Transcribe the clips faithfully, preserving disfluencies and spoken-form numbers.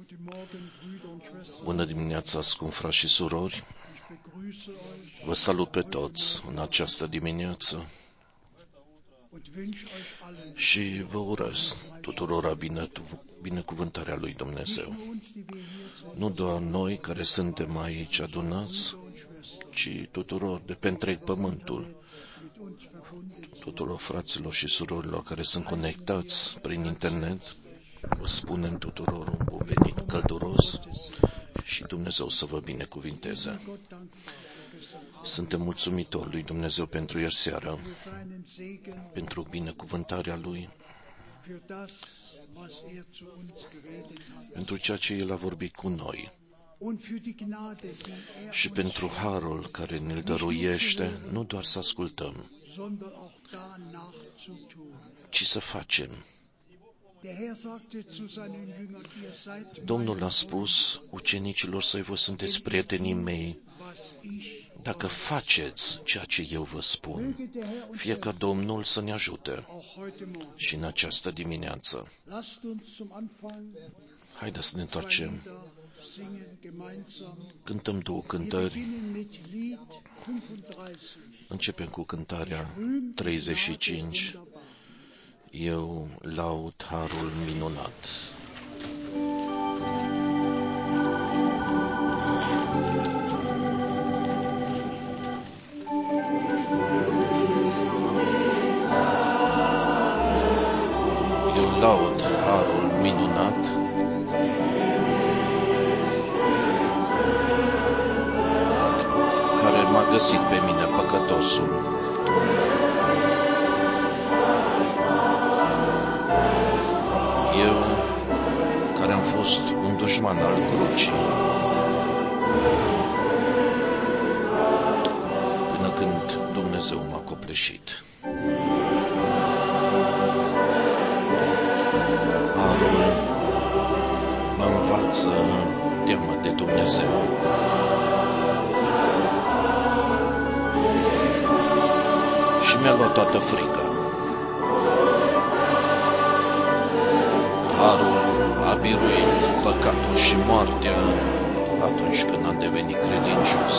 Bună dimineața, scumpi frați și surori! Vă salut pe toți în această dimineață și vă urez tuturora binecuvântarea lui Dumnezeu. Nu doar noi care suntem aici adunați, ci tuturor de pe întreg pământul, tuturor fraților și surorilor care sunt conectați prin internet. Vă spunem tuturor un bun venit călduros și Dumnezeu să vă binecuvinteze. Suntem mulțumitori lui Dumnezeu pentru ieri seară, pentru binecuvântarea Lui, pentru ceea ce El a vorbit cu noi și pentru harul care ne-l dăruiește, nu doar să ascultăm, ci să facem. Domnul a spus ucenicilor săi: voi sunteți prietenii mei dacă faceți ceea ce eu vă spun. Fie ca Domnul să ne ajute și în această dimineață. Haideți să ne întoarcem. Cântăm două cântări. Începem cu cântarea treizeci și cinci. Eu laud harul minunat. Eu laud harul minunat care m-a găsit pe mine, păcătosul. Eu, care am fost un dușman al crucii, până când Dumnezeu m-a copleșit. Harul mă învață teamă de Dumnezeu. Și mi-a luat toată frica. Harul a biruit păcatul și moartea atunci când am devenit credincios.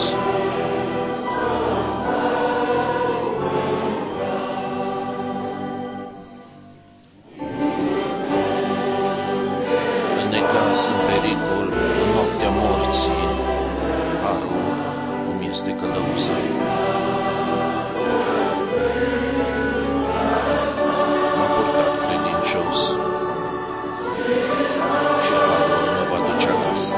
În necaz, în pericol, în noaptea morții, harul îmi este călăuză. M-a purtat credincios și harul mă va duce acasă.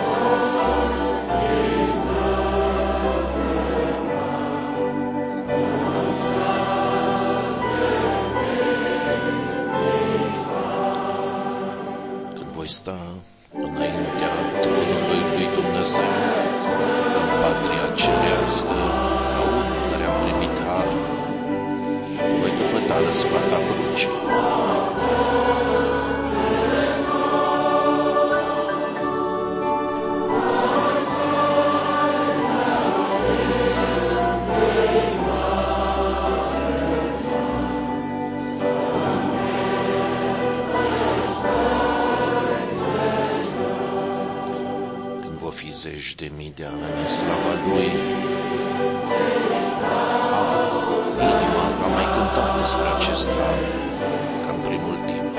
Când voi sta înaintea tronului lui Dumnezeu, în patria cerească, ca unul care am primit har, voi căpăta răsplata crucii. Zeci de mii de ani în slava Lui, inima a mai cântat despre acest har, ca în primul timp.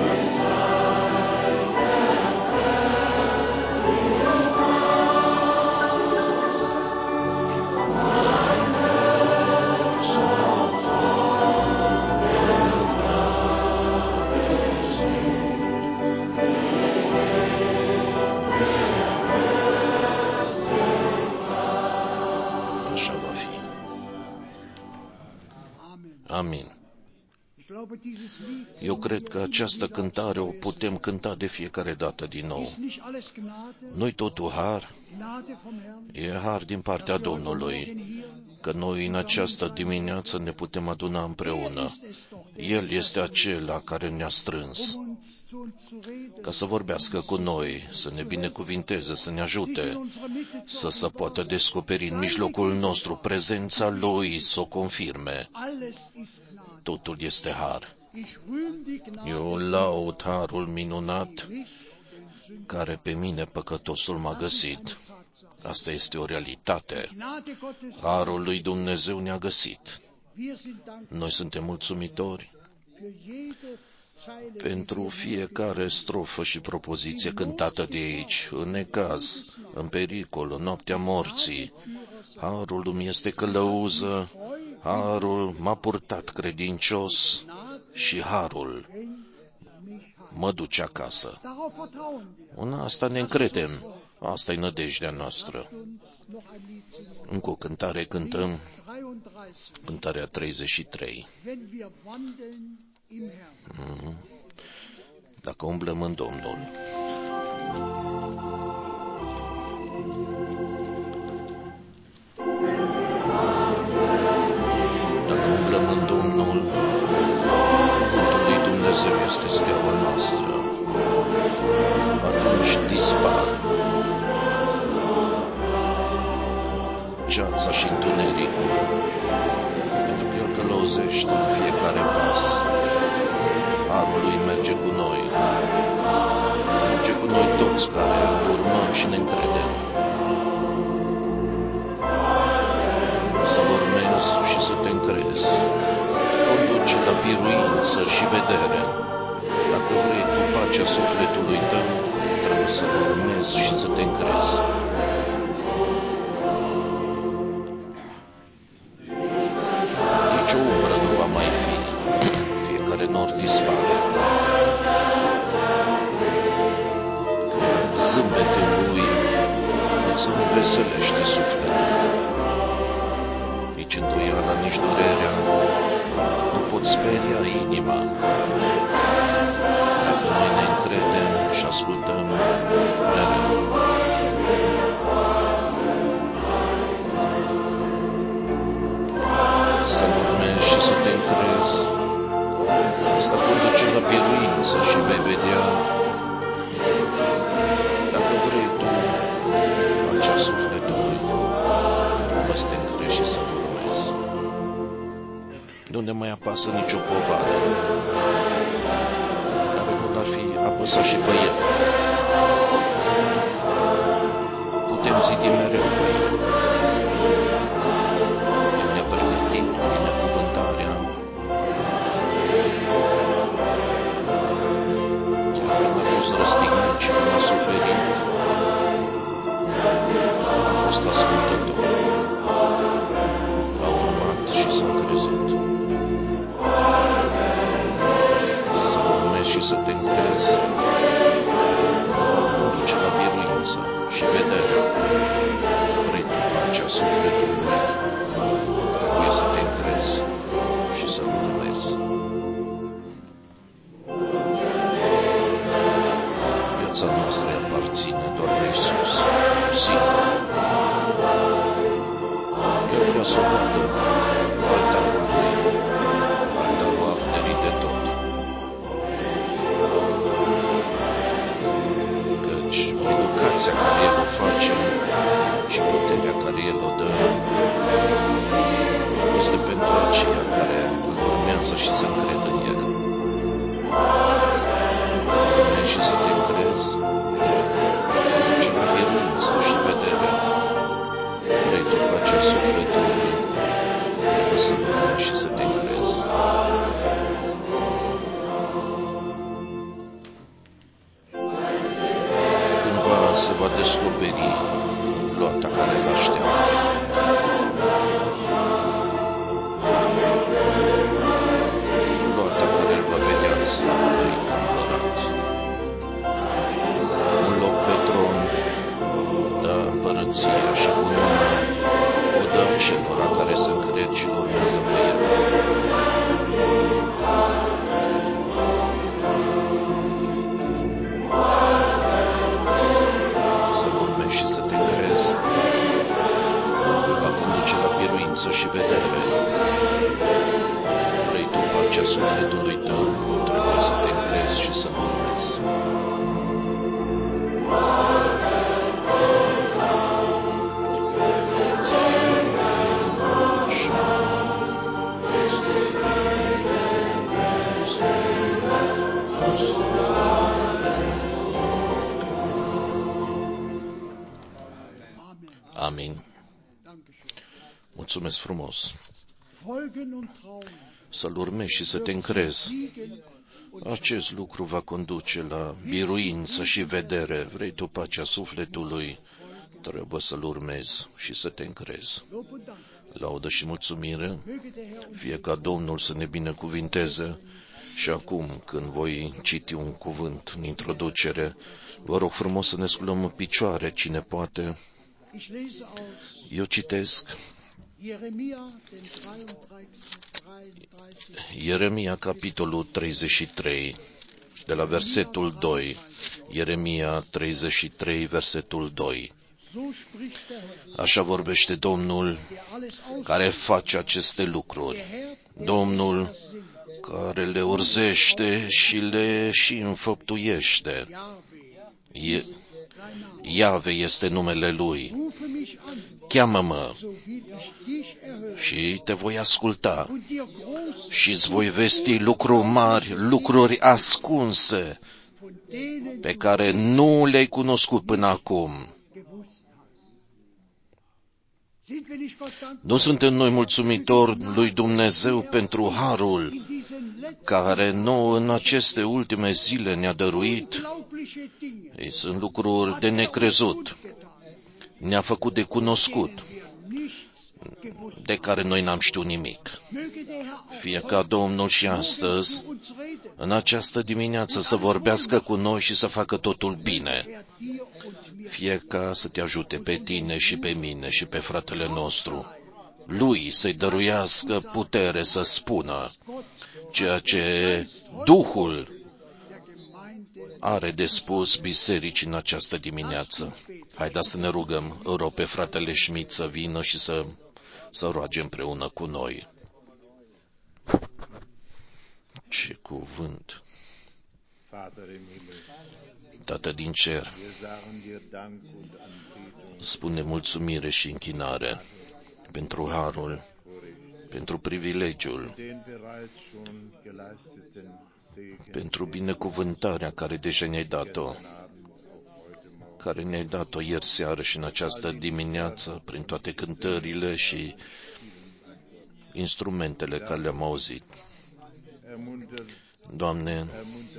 Amin. Eu cred că această cântare o putem cânta de fiecare dată din nou. Nu-i totul har? E har din partea Domnului, că noi în această dimineață ne putem aduna împreună. El este acela care ne-a strâns ca să vorbească cu noi, să ne binecuvinteze, să ne ajute, să se poată descoperi în mijlocul nostru prezența Lui, să o confirme. Totul este har. Eu laud harul minunat care pe mine, păcătosul, m-a găsit. Asta este o realitate. Harul lui Dumnezeu ne-a găsit. Noi suntem mulțumitori pentru fiecare strofă și propoziție cântată de aici, în necaz, în pericol, în noaptea morții. Harul îmi este călăuză, harul m-a purtat credincios și harul mă duce acasă. În asta ne încredem, asta e nădejdea noastră. Încă o cântare cântăm, cântarea treizeci și trei. Mm. Dacă umblăm în Domnul. Dacă umblăm în Domnul, cuvântul lui Dumnezeu este steaua noastră. Atunci dispar ceața și întunericul, pentru că El călăuzește în fiecare pas. Harul lui merge cu noi, merge cu noi toți care îl urmăm și ne încredem. Să-L urmezi și să te încrezi, conduce la biruință și vedere. Dacă vrei tu pacea sufletului tău, trebuie să-L urmezi și să te încrezi. Nici o umbră nu va mai fi, fiecare nor dispare. Zâmbetul lui îți înveselește sufletul. Nici îndoiala, nici durerea nu pot speria inima. Dacă noi ne încredem și ascultăm mereu. Să-L urmezi și să te încrezi. Asta conduce la biruință și vei vedea. Dacă vrei tu pacea sufletului, trebuie să te încrezi și să-L urmezi. De unde mai apasă nicio povară care nu l-ar fi apăsat și pe El. Putem zidi mereu pe El. El ne-a pregătit binecuvântarea. Când a fost răstignit și când a suferit, a fost ascultător. A urmat și s-a încrezut. Să-L urmezi și să te încrezi, duce la biruință și vedere. Vrei tu pacea sufletului, trebuie să te încrezi și să-L urmezi. Viața noastră îi aparține doar lui Iisus, singur. El vrea să vadă altarul lui, altarul arderit de tot. Căci educația care El o face și puterea care El o dă este pentru aceia care îl urmează și se încred în El. Urmezi și să te încrezi, duce la biruință și vedere. Vrei tu pacea sufletului, trebuie să-L urmezi și să te încrezi. Cândva se va descoperi în gloata care îl așteaptă. Gloata care îl va vedea în slava lui ca împărat. Un loc pe tron dă împărăția și cununa o dă celora care se încred și îl urmează pe El. Să-L urmezi și să te încrezi. Amin. Mulțumesc frumos. Să-L urmezi și să te încrezi. Acest lucru va conduce la biruință și vedere. Vrei tu pacea sufletului? Trebuie să-L urmezi și să te încrezi. Laudă și mulțumire, fie ca Domnul să ne binecuvinteze. Și acum, când voi citi un cuvânt în introducere, vă rog frumos să ne sculăm în picioare, cine poate. Eu citesc Ieremia, capitolul treizeci și trei, de la versetul doi. Ieremia treizeci și trei, versetul doi. Așa vorbește Domnul care face aceste lucruri. Domnul care le urzește și le și înfăptuiește. Iave este numele Lui. Cheamă-mă și te voi asculta și îți voi vesti lucruri mari, lucruri ascunse pe care nu le-ai cunoscut până acum. Nu suntem noi mulțumitori lui Dumnezeu pentru harul care nouă în aceste ultime zile ne-a dăruit? Ei, sunt lucruri de necrezut. Ne-a făcut de cunoscut, de care noi n-am știut nimic. Fie ca Domnul și astăzi, în această dimineață, să vorbească cu noi și să facă totul bine. Fie ca să te ajute pe tine și pe mine și pe fratele nostru. Lui să-i dăruiască putere să spună ceea ce Duhul are de spus bisericii în această dimineață. Haideți să ne rugăm. Îl rog pe fratele Schmidt să vină și să, să roage împreună cu noi. Ce cuvânt! Tată din cer, spune mulțumire și închinare pentru harul, pentru privilegiul, pentru binecuvântarea care deja ne-ai dat-o, care ne-ai dat-o ieri seară și în această dimineață, prin toate cântările și instrumentele care le-am auzit. Doamne,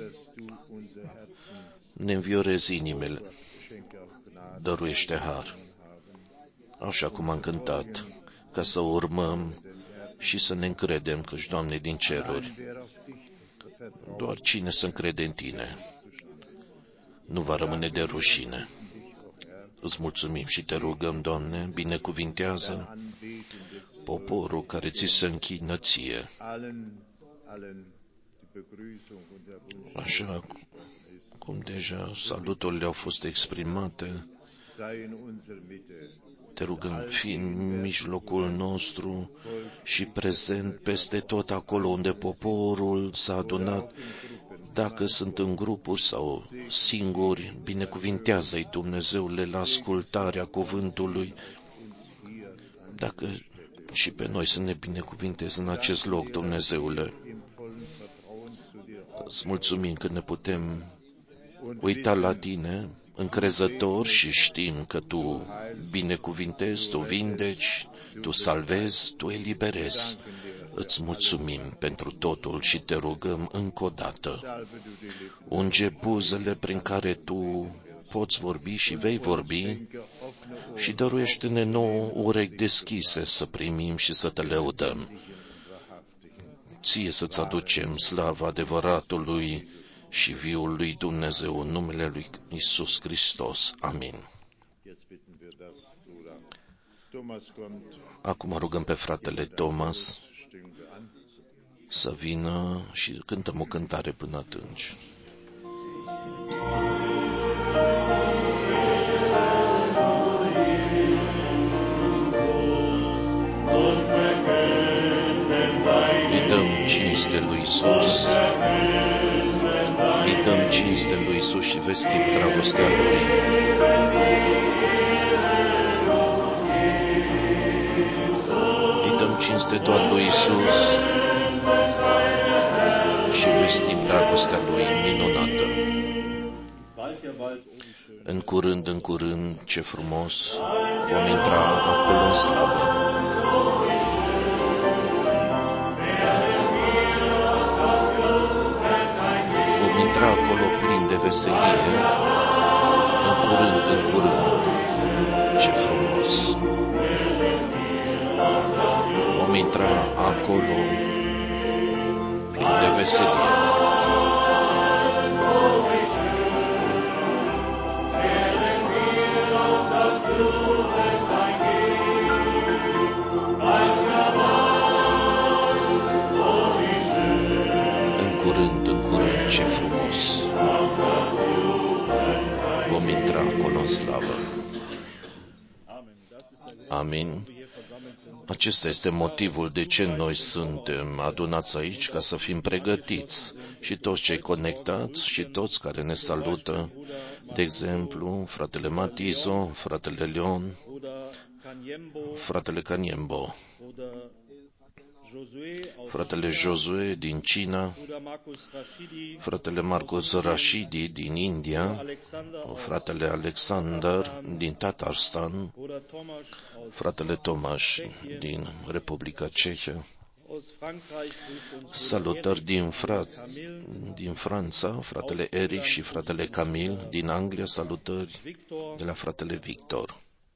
ne înviorezi inimile, dăruiește har, așa cum am cântat, ca să urmăm și să ne încredem că-și, Doamne, din ceruri, doar cine se încrede în Tine nu va rămâne de rușine. Îți mulțumim și te rugăm, Doamne, binecuvintează poporul care ți se închină Ție. Așa cum deja saluturile au fost exprimate, te rugăm, fii în mijlocul nostru și prezent peste tot acolo unde poporul s-a adunat, dacă sunt în grupuri sau singuri, binecuvintează-i, Dumnezeule, la ascultarea cuvântului, dacă și pe noi să ne binecuvintezi în acest loc, Dumnezeule. Îți mulțumim că ne putem uita la Tine, încrezător, și știm că Tu binecuvintezi, Tu vindeci, Tu salvezi, Tu eliberezi. Îți mulțumim pentru totul și te rugăm încă o dată. Unge buzele prin care Tu poți vorbi și vei vorbi și dăruiește-ne nouă urechi deschise să primim și să Te lăudăm. Ție să-ți aducem slava adevăratului și viul lui Dumnezeu în numele lui Iisus Hristos. Amin. Acum rugăm pe fratele Thomas să vină și cântăm o cântare până atunci. Îi dăm cinste lui Iisus. Îi dăm cinste lui Iisus și vestim dragostea Lui. Îi dăm cinste doar lui Iisus și vestim dragostea Lui minunată. În curând, în în curând, ce frumos, vom intra acolo în slavă. Vom intra acolo plin de veselie, în curând, în curând, ce frumos. Vom intra acolo plin de veselie. În curând, în curând, ce frumos. Vom intra acolo în slavă. Amin. Acesta este motivul de ce noi suntem adunați aici, ca să fim pregătiți. Și toți cei conectați și toți care ne salută, de exemplu, fratele Matizo, fratele Leon, fratele Kanyembo, fratele Josue din China, fratele Marcus Rashidi din India, fratele Alexander din Tatarstan, fratele Tomaș din Republica Cehă, salutări din, fra- din Franța, fratele Eric și fratele Camil, din Anglia, salutări de la fratele Victor,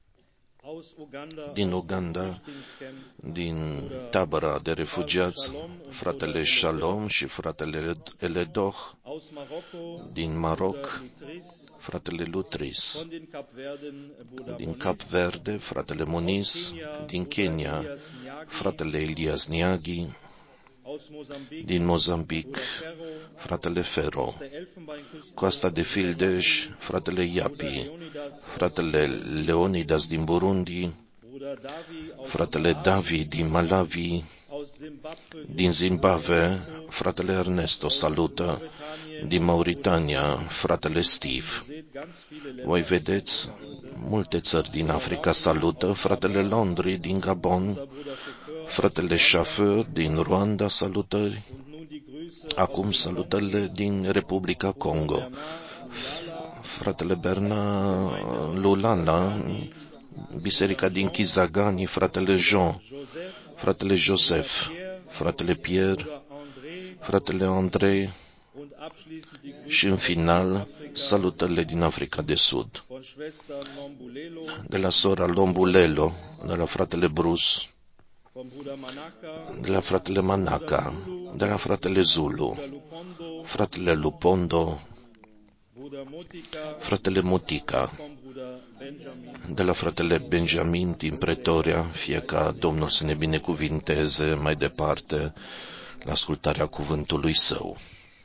din Uganda, din tabăra de refugiați, fratele Shalom și fratele Eledoh, din Maroc, fratele Lutris, din Cap Verde, fratele Moniz, din Kenya, fratele Elias Niaghi, din Mozambic, fratele Ferro, Coasta de Fildeș, fratele Iapi, fratele Leonidas din Burundi, fratele David din Malawi, din Zimbabwe, fratele Ernesto salută, din Mauritania, fratele Steve. Voi vedeți, multe țări din Africa salută, fratele Londri din Gabon, fratele Șafer din Rwanda salutări, acum salutările din Republica Congo, fratele Bernard Lulala, biserica din Kizagani, fratele Jean, fratele Joseph, fratele Pierre, fratele Andrei și în final salutările din Africa de Sud, de la sora Lombulelo, de la fratele Bruce, de la fratele Manaka, de la fratele Zulu, fratele Lupondo, fratele Mutica, de la fratele Benjamin din Pretoria, fie ca Domnul să ne binecuvinteze mai departe la ascultarea cuvântului Său.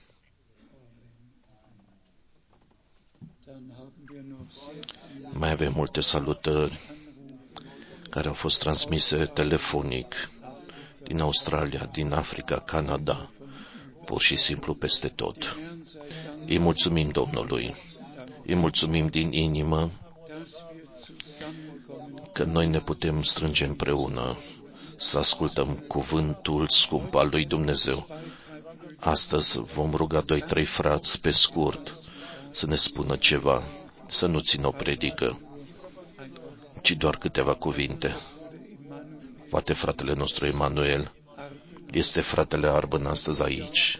Mai avem multe salutări care au fost transmise telefonic din Australia, din Africa, Canada, pur și simplu peste tot. Îi mulțumim Domnului, îi mulțumim din inimă că noi ne putem strânge împreună să ascultăm cuvântul scump al lui Dumnezeu. Astăzi vom ruga doi, trei frați pe scurt să ne spună ceva, să nu țină o predică, ci doar câteva cuvinte. Poate fratele nostru Emanuel este fratele Arbân astăzi aici.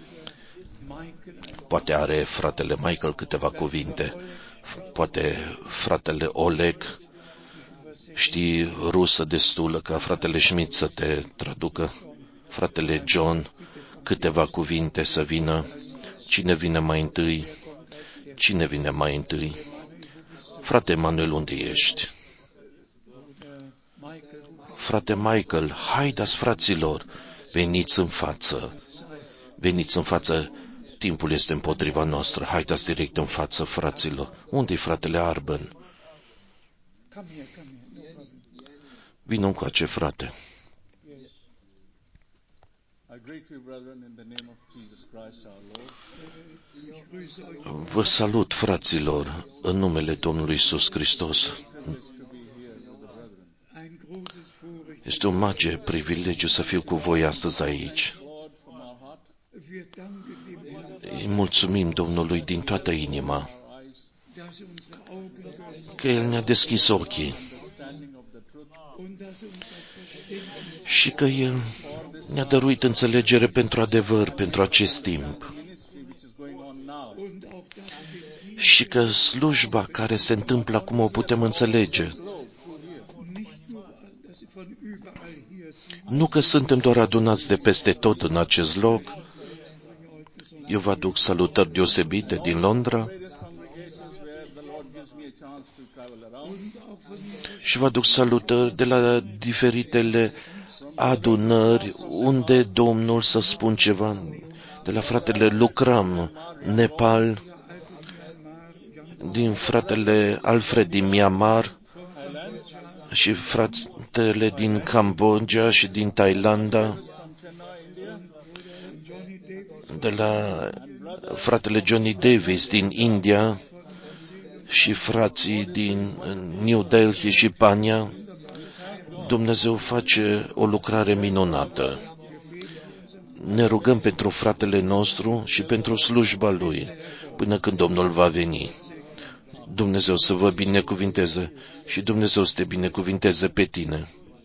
Poate are fratele Michael câteva cuvinte. Poate fratele Oleg știi rusă destulă ca fratele Schmidt să te traducă. Fratele John, câteva cuvinte să vină. Cine vine mai întâi? Cine vine mai întâi? Frate Emanuel, unde ești? Frate Michael, haideți fraților, veniți în față. Veniți în față, timpul este împotriva noastră. Haideți direct în față, fraților. Unde-i fratele Arbân? Vină încoace, frate. Vă salut, fraților, în numele Domnului Iisus Hristos. Este un mare privilegiu să fiu cu voi astăzi aici. Îi mulțumim Domnului din toată inima că El ne-a deschis ochii și că El ne-a dăruit înțelegere pentru adevăr, pentru acest timp. Și că slujba care se întâmplă acum o putem înțelege. Nu că suntem doar adunați de peste tot în acest loc. Eu vă aduc salutări deosebite din Londra și vă aduc salutări de la diferitele adunări unde Domnul, să spun ceva, de la fratele Lucram, Nepal, din fratele Alfred din Myanmar și fratele din Cambodgia și din Thailanda, de la fratele Johnny Davis din India și frații din New Delhi și Pania. Dumnezeu face o lucrare minunată. Ne rugăm pentru fratele nostru și pentru slujba lui până când Domnul va veni. Dumnezeu să vă binecuvinteze și Dumnezeu să te binecuvinteze pe tine.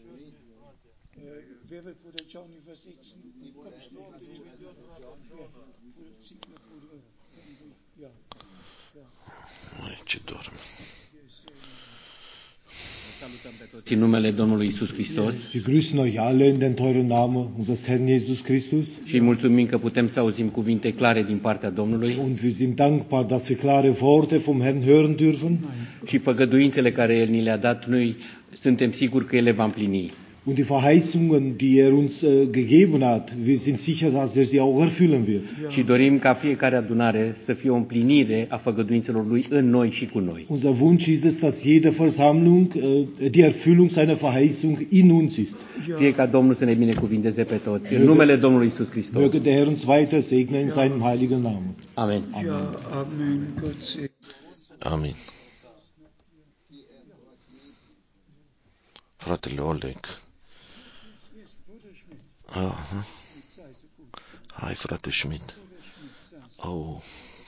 Ce dorm. În numele Domnului Iisus Hristos. Wir grüßen euch alle in den teuren Namen unseres Herrn Jesus Christus. Și mulțumim că putem să auzim cuvinte clare din partea Domnului. Und wir sind dankbar, dass wir klare Worte vom Herrn hören dürfen. Și făgăduințele care El ni le-a dat, noi suntem siguri că El le va împlini. Und die Verheißungen, die er uns uh, gegeben hat, wir sind sicher, dass er sie auch erfüllen wird. Și dorim ca fiecare adunare să fie o împlinire a făgăduințelor Lui în noi și cu noi. Unser Wunsch ist es, dass jede Versammlung uh, die Erfüllung seiner Verheißung in uns ist. Fie ca Domnul să ne binecuvinteze pe toți. În numele Domnului Iisus Hristos. Möge der Herr uns weiter segnen in seinem heiligen Namen. Amen. Amen. Amin. Fratele Oleg. Aha. Hai, frate Schmidt. Oh.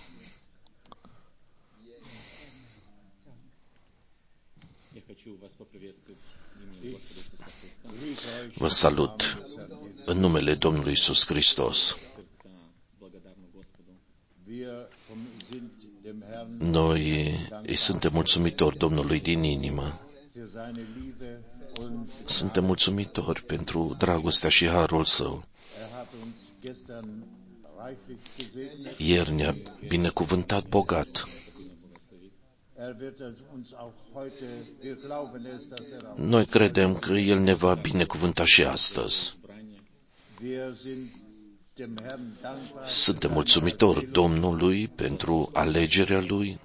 Vă salut în numele Domnului Iisus Hristos. Noi îi suntem mulțumitori Domnului din inimă. Suntem mulțumitori pentru dragostea și harul Său. Ieri ne-a binecuvântat bogat. Noi credem că El ne va binecuvânta și astăzi. Suntem mulțumitori Domnului pentru alegerea Lui,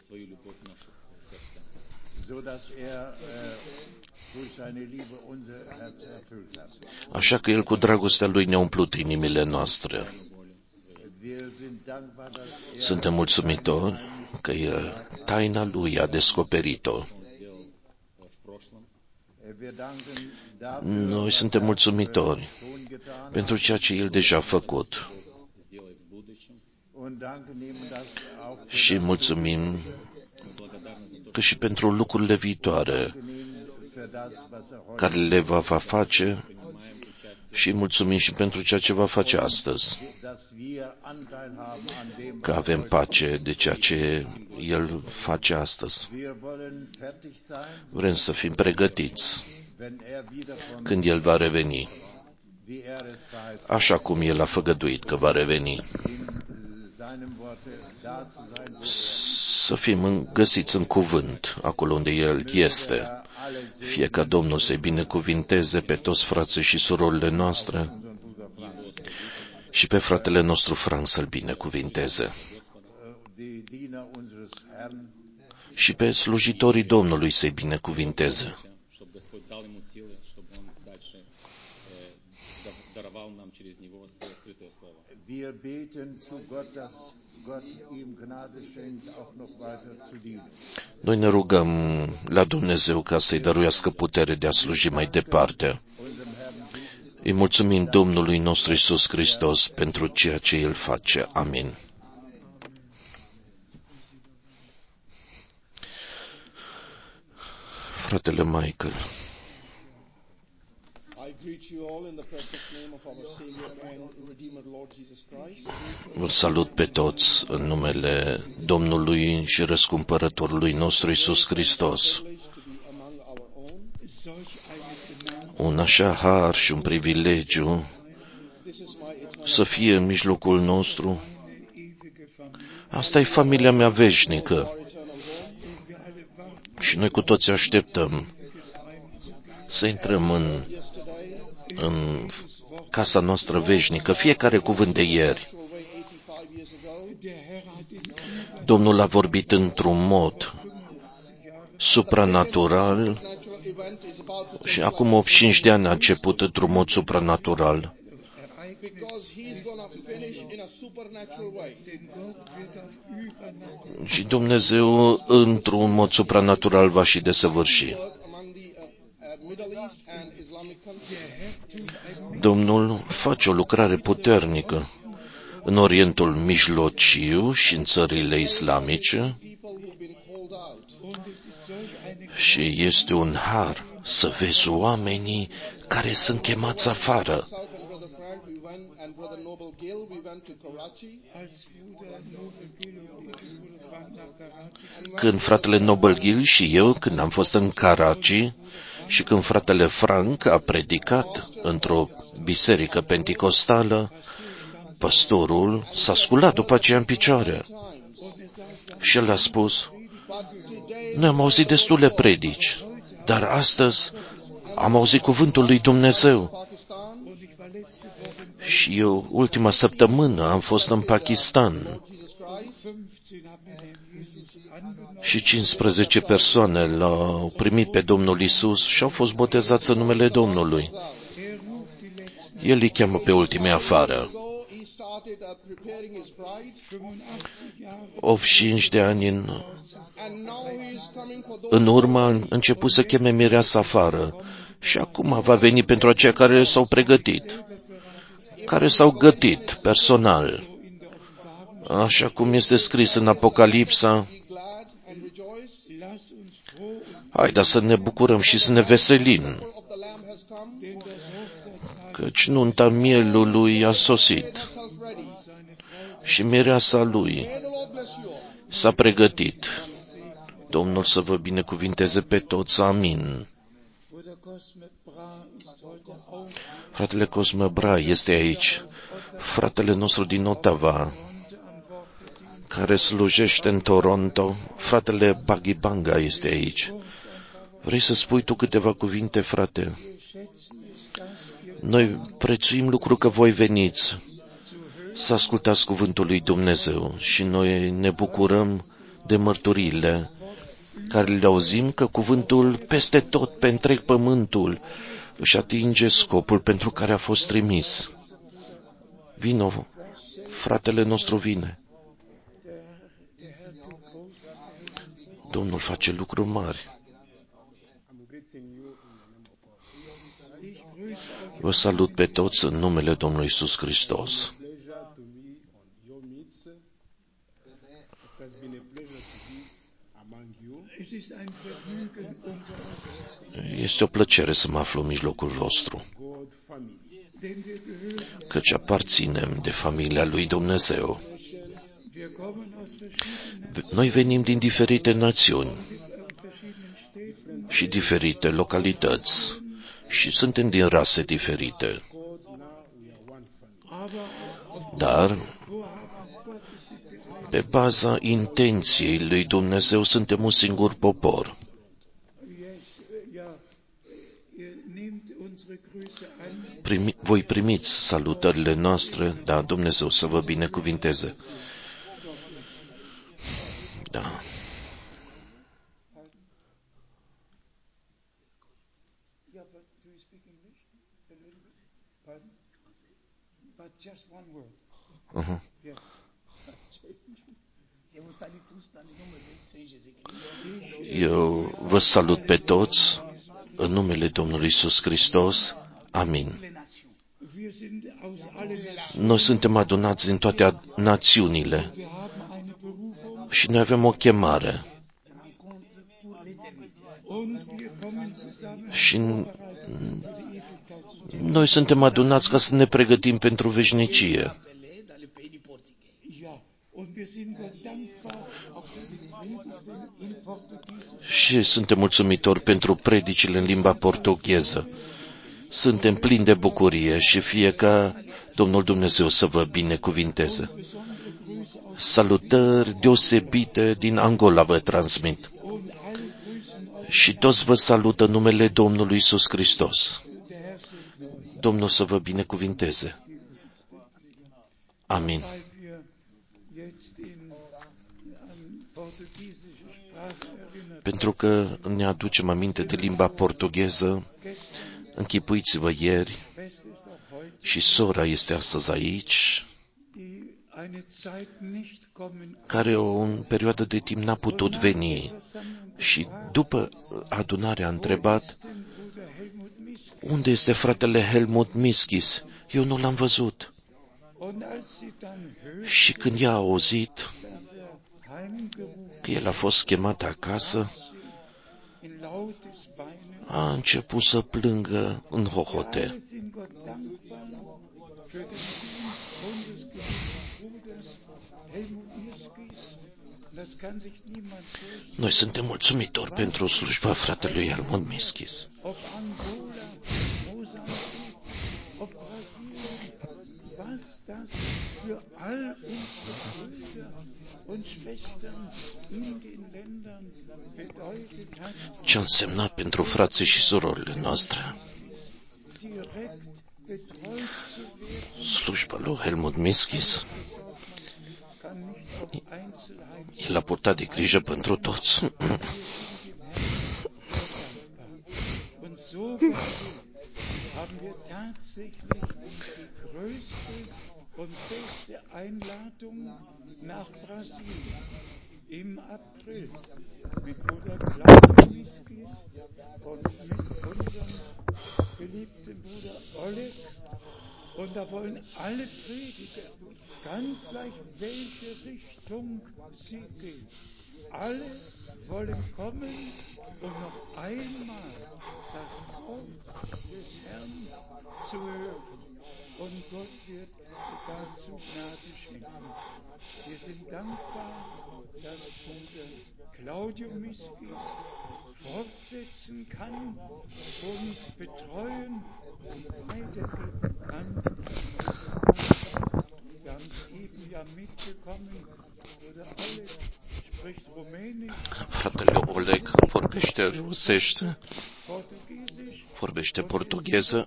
așa că El cu dragostea Lui ne-a umplut inimile noastre. Suntem mulțumitori că El, taina Lui, a descoperit-o. Noi suntem mulțumitori pentru ceea ce El deja a făcut. Și mulțumim că și pentru lucrurile viitoare care le va face și mulțumim și pentru ceea ce va face astăzi. Că avem pace de ceea ce El face astăzi. Vrem să fim pregătiți când El va reveni, așa cum El a făgăduit că va reveni. Să fim găsiți în cuvânt, acolo unde El este. Fie ca Domnul să-i binecuvinteze pe toți frații și surorile noastre și pe fratele nostru Frank să-l binecuvinteze. Și pe slujitorii Domnului să-i binecuvinteze. Noi ne rugăm la Dumnezeu ca să-i dăruiască putere de a sluji mai departe. Îi mulțumim Domnului nostru Iisus Hristos pentru ceea ce El face. Amin. Fratele Michael. Vă salut pe toți în numele Domnului și Răscumpărătorului nostru Iisus Hristos. Un așa har și un privilegiu să fie în mijlocul nostru. Asta e familia mea veșnică. Și noi cu toți așteptăm să intrăm în, în casa noastră veșnică. Fiecare cuvânt de ieri. Domnul a vorbit într-un mod supranatural și acum optzeci și cinci de ani a început într-un mod supranatural. Și Dumnezeu într-un mod supranatural va și desăvârși. Domnul face o lucrare puternică în Orientul Mijlociu și în țările islamice și este un har să vezi oamenii care sunt chemați afară. Când fratele Noble Gil și eu, când am fost în Karachi și când fratele Frank a predicat într-o biserică penticostală, păstorul s-a sculat după aceea în picioare și el a spus: noi am auzit destule predici, dar astăzi am auzit cuvântul lui Dumnezeu. Și eu, ultima săptămână, am fost în Pakistan și cincisprezece persoane l-au primit pe Domnul Iisus și au fost botezați în numele Domnului. El îi cheamă pe ultimii afară. optzeci și cinci de ani în, în urmă a început să cheme mireasa afară și acum va veni pentru aceia care s-au pregătit, care s-au gătit personal, așa cum este scris în Apocalipsa. Haideți să ne bucurăm și să ne veselim, căci nunta mielului a sosit și mireasa lui s-a pregătit. Domnul să vă binecuvinteze pe toți. Amin. Fratele Cosme Bra este aici. Fratele nostru din Ottawa, care slujește în Toronto. Fratele Bagibanga este aici. Vrei să spui tu câteva cuvinte, frate? Noi prețuim lucru că voi veniți să ascultați cuvântul lui Dumnezeu și noi ne bucurăm de mărturiile care le auzim, că cuvântul peste tot, pe întreg pământul, își atinge scopul pentru care a fost trimis. Vino, fratele nostru vine. Domnul face lucruri mari. Vă salut pe toți în numele Domnului Iisus Hristos. Este o plăcere să mă aflu în mijlocul vostru, căci aparținem de familia lui Dumnezeu. Noi venim din diferite națiuni și diferite localități și suntem din rase diferite. Dar, pe baza intenției lui Dumnezeu, suntem un singur popor. Primi, voi primiți salutările noastre, da, Dumnezeu să vă binecuvinteze. Da. Uh-huh. Eu vă salut pe toți în numele Domnului Iisus Hristos. Amin. Noi suntem adunați din toate națiunile și noi avem o chemare Și noi suntem adunați ca să ne pregătim pentru veșnicie. Și suntem mulțumitori pentru predicile în limba portugheză. Suntem plini de bucurie și fie ca Domnul Dumnezeu să vă binecuvinteze. Salutări deosebite din Angola vă transmit. Și toți vă salută numele Domnului Iisus Hristos. Domnul să vă binecuvinteze. Amin. Pentru că ne aducem aminte de limba portugheză, închipuiți-vă ieri, și sora este astăzi aici, care o perioadă de timp n-a putut veni. Și după adunare a întrebat, unde este fratele Helmut Miskis? Eu nu l-am văzut. Și când ea a auzit că el a fost chemat acasă, a început să plângă în hohote. Noi suntem mulțumitori pentru slujba fratelui Helmut Miskis. Ce a însemnat pentru frații și surorile noastre slujba lui Helmut Miskis. El a purtat de grijă pentru toți. und beste Einladung nach Brasilien im April mit Bruder Claudio Miskis und mit unserem geliebten Bruder Oleg. Und da wollen alle Prediger, ganz gleich welche Richtung sie gehen, alle wollen kommen und noch einmal das Wort des Herrn zu hören. Und Gott wird dazu Gnade schenken. Wir sind dankbar, dass Bruder Claudio Miskis fortsetzen kann, uns betreuen und weitergeben kann. Wir haben es eben ja mitbekommen, Bruder Oleg spricht Rumänisch, Fratele Oleg vorbește rusește, vorbește portugheză.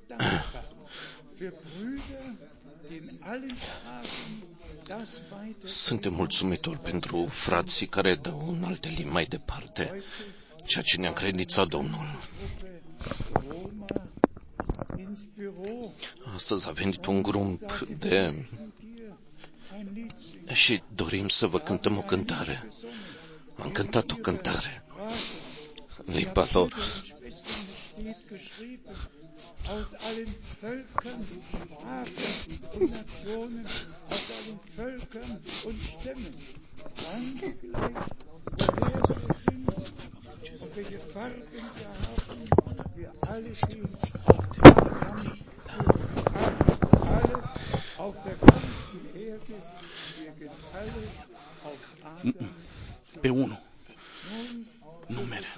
Suntem mulțumitori pentru frații care dau în alte limbi mai departe ceea ce ne-a încredințat Domnul. Astăzi a venit un grup de... și dorim să vă cântăm o cântare. Am cântat o cântare în limba lor. Aus allen Völkern, Sprachen und Nationen, aus allen Völkern und Stämmen, ganz gleich, woher wir sind und welche Farben wir haben, wir alle gehen auf Adam zu Adam, alle auf der ganzen Erde, wir gehen alle auf Adam zu. Pe unu. Numere.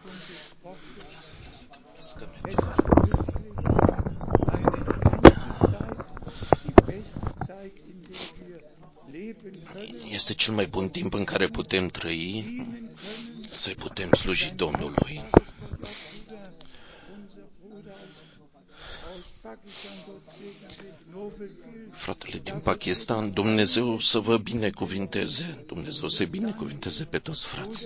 Este cel mai bun timp în care putem trăi, să putem sluji Domnului. Fratele din Pakistan, Dumnezeu să vă binecuvinteze, Dumnezeu să-i binecuvinteze pe toți frații.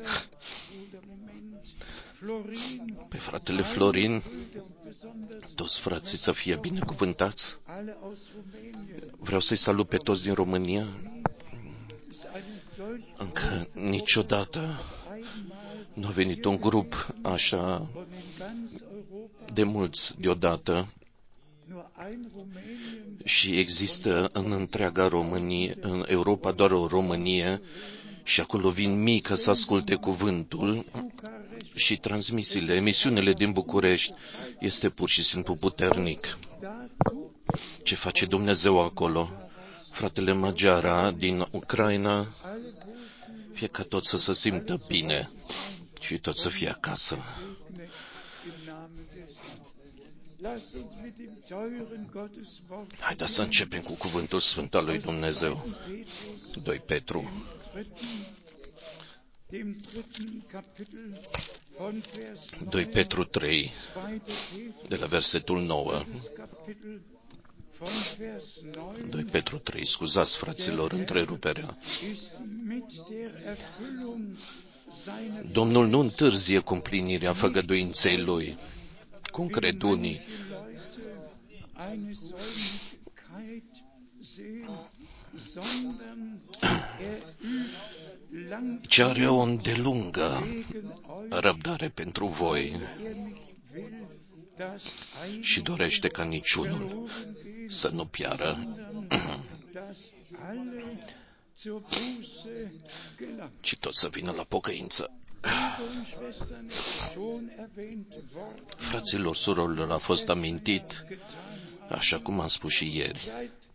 Pe fratele Florin, toți frații să fie binecuvântați. Vreau să-i salut pe toți din România. Încă niciodată nu a venit un grup așa de mulți deodată și există în întreaga Românie, în Europa doar o Românie și acolo vin mii ca să asculte cuvântul și transmisiile, emisiunile din București, este pur și simplu puternic. Ce face Dumnezeu acolo? Fratele Maggiara din Ucraina, fie ca tot să se simtă bine și tot să fie acasă. Haideți să începem cu cuvântul sfânt al lui Dumnezeu. doi Petru. doi Petru trei, de la versetul nouă. doi Petru trei, scuzați fraților, întreruperea. Domnul nu întârzie cu împlinirea făgăduinței Lui, cum cred unii, ci are o îndelungă răbdare pentru voi și dorește ca niciunul să nu piară, ci tot să vină la pocăință. Fraților, surorilor, a fost amintit, așa cum am spus și ieri,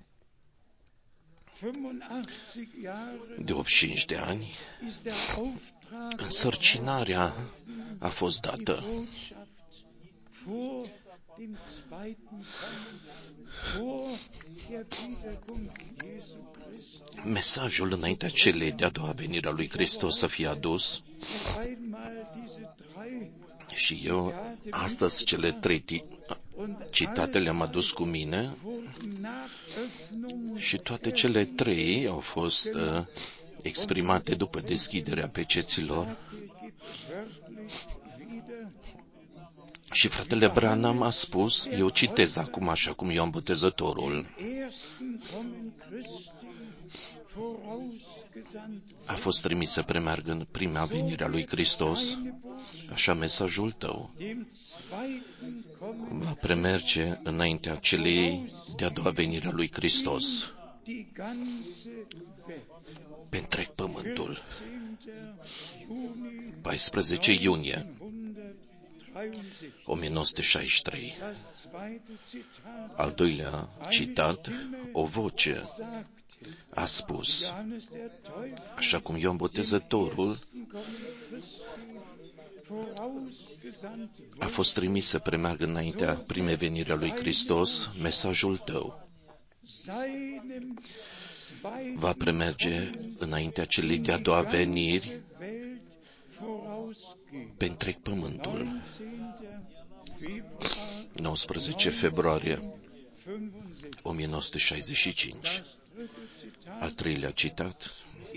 de optzeci și cinci de ani, însărcinarea a fost dată. Mesajul înaintea celei de-a doua venire a lui Hristos să fie adus. Și eu astăzi cele trei citate le-am adus cu mine și toate cele trei au fost uh, exprimate după deschiderea peceților. Și fratele Branham a spus, eu citez acum așa cum Ioan Botezătorul a fost trimis să premeargă în prima venire a lui Hristos, așa mesajul tău va premerge înaintea celei de-a doua venire a lui Hristos pe întreg pământul. paisprezece iunie o mie nouă sute șaizeci și trei. Al doilea citat, o voce a spus, așa cum Ioan Botezătorul a fost trimis să premeargă înaintea primei veniri a lui Hristos, mesajul tău va premerge înaintea celei de-a doua veniri pe întreg pământul. nouăsprezece februarie o mie nouă sute șaizeci și cinci. Al treilea citat.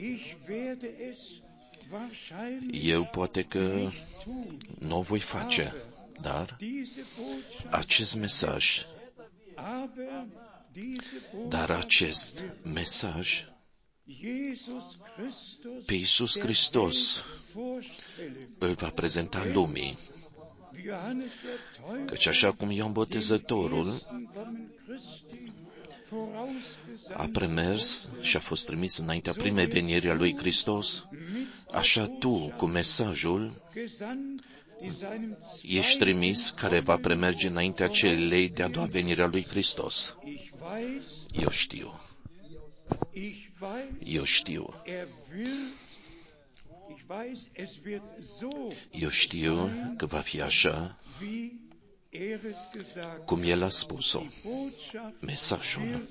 Eu poate că nu o voi face, dar acest mesaj, dar acest mesaj pe Iisus Hristos îl va prezenta lumii. Căci așa cum Ioan Botezătorul a premers și a fost trimis înaintea primei veniri a lui Hristos, așa tu, cu mesajul, ești trimis care va premerge înaintea celei de-a doua venire a lui Hristos. Eu știu. Eu știu. Eu știu că va fi așa cum El a spus-o. Mesajul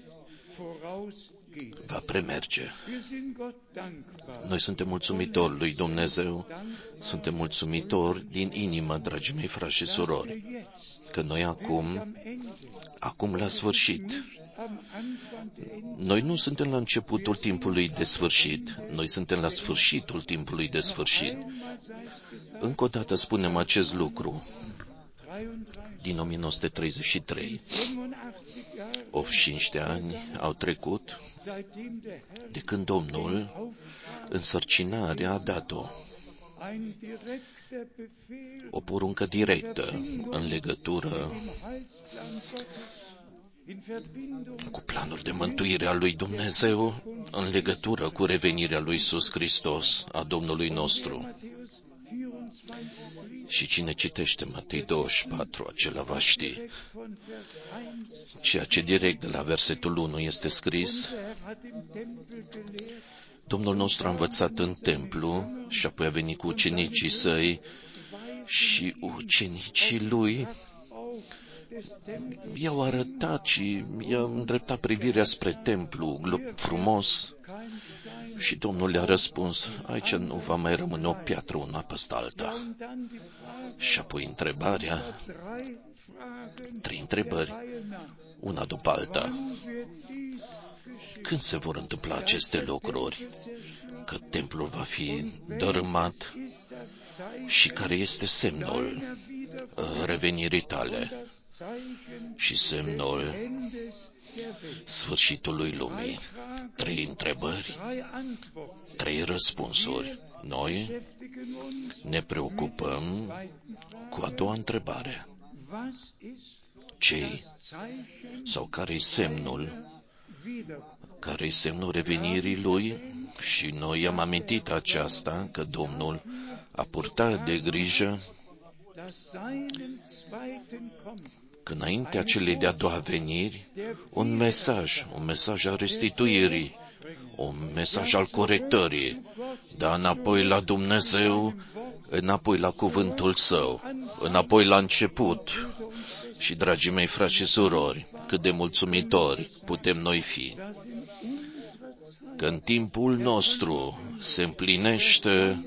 va premerge. Noi suntem mulțumitori lui Dumnezeu, suntem mulțumitori din inimă, dragii mei frați și surori, că noi acum, acum la sfârșit, noi nu suntem la începutul timpului de sfârșit, noi suntem la sfârșitul timpului de sfârșit. Încă o dată spunem acest lucru. Din o mie nouă sute treizeci și trei, optzeci și cinci de ani au trecut de când Domnul însărcinarea a dat-o. O poruncă directă în legătură cu planul de mântuire al lui Dumnezeu, în legătură cu revenirea lui Iisus Hristos, a Domnului nostru. Și cine citește Matei douăzeci și patru, acela va ști ceea ce direct de la versetul unu este scris. Domnul nostru a învățat în templu și apoi a venit cu ucenicii săi și ucenicii lui i-au arătat și i-au îndreptat privirea spre templu frumos și Domnul le-a răspuns, aici nu va mai rămâne o piatră una peste alta. Și apoi întrebarea, trei întrebări, una după alta. Când se vor întâmpla aceste lucruri? Că templul va fi dărâmat și care este semnul revenirii tale și semnul sfârșitului lumii. Trei întrebări, trei răspunsuri. Noi ne preocupăm cu a doua întrebare. Ce sau care-i semnul, care-i semnul revenirii lui? Și noi am amintit aceasta, că Domnul a purtat de grijă că înaintea celei de-a doua veniri, un mesaj, un mesaj al restituirii, un mesaj al corectării, dar înapoi la Dumnezeu, înapoi la cuvântul Său, înapoi la început. Și, dragii mei frați și surori, cât de mulțumitori putem noi fi, că în timpul nostru se împlinește,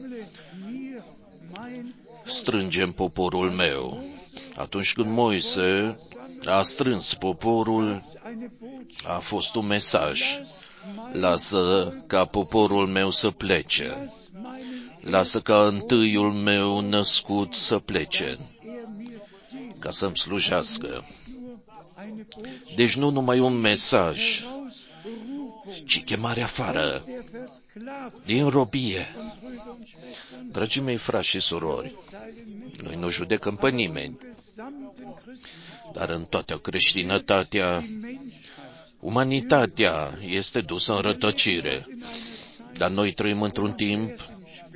strângem poporul meu. Atunci când Moise a strâns poporul, a fost un mesaj. Lasă ca poporul meu să plece. Lasă ca întâiul meu născut să plece, ca să-mi slujească. Deci nu numai un mesaj, ci chemare afară, din robie. Dragii mei frați și surori, noi nu judecăm pe nimeni, dar în toată creștinătatea, umanitatea este dusă în rătăcire. Dar noi trăim într-un timp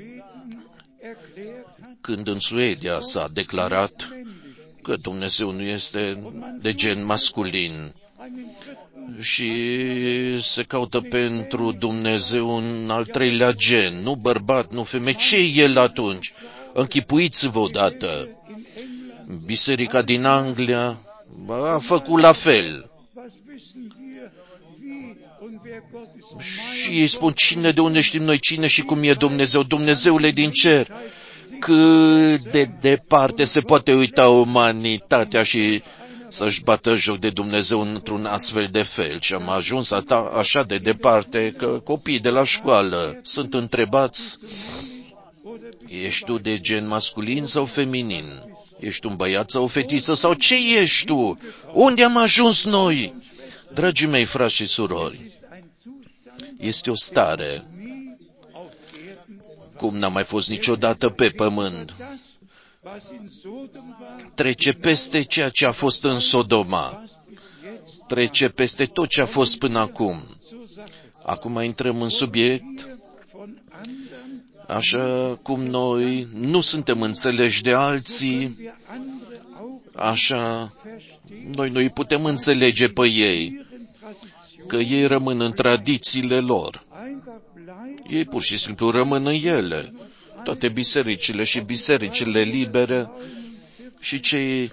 când în Suedia s-a declarat că Dumnezeu nu este de gen masculin și se caută pentru Dumnezeu un al treilea gen, nu bărbat, nu femeie. Ce e el atunci? Închipuiți-vă odată. Biserica din Anglia a făcut la fel. Și ei spun, cine, de unde știm noi cine și cum e Dumnezeu? Dumnezeule din cer. Cât de departe se poate uita umanitatea și să-și bată joc de Dumnezeu într-un astfel de fel. Și am ajuns ata, așa de departe că copiii de la școală sunt întrebați, ești tu de gen masculin sau feminin? Ești un băiat sau o fetiță? Sau ce ești tu? Unde am ajuns noi? Dragii mei frați și surori, este o stare cum n-a mai fost niciodată pe pământ. Trece peste ceea ce a fost în Sodoma. Trece peste tot ce a fost până acum. Acum intrăm în subiect, așa cum noi nu suntem înțeleși de alții, așa noi nu îi putem înțelege pe ei, că ei rămân în tradițiile lor. Ei pur și simplu rămân în ele. Toate bisericile și bisericile libere și cei,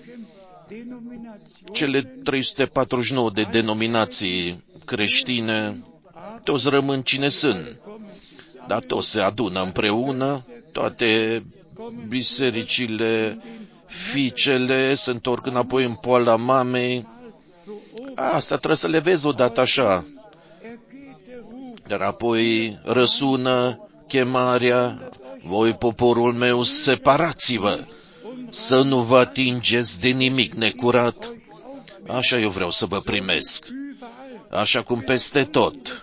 cele trei sute patruzeci și nouă de denominații creștine, toți rămân cine sunt. Dar toți se adună împreună, toate bisericile, fiicele se întorc înapoi în poala mamei. Asta trebuie să le vezi odată așa. Dar apoi răsună chemarea, voi poporul meu, separați-vă, să nu vă atingeți de nimic necurat. Așa eu vreau să vă primesc. Așa cum peste tot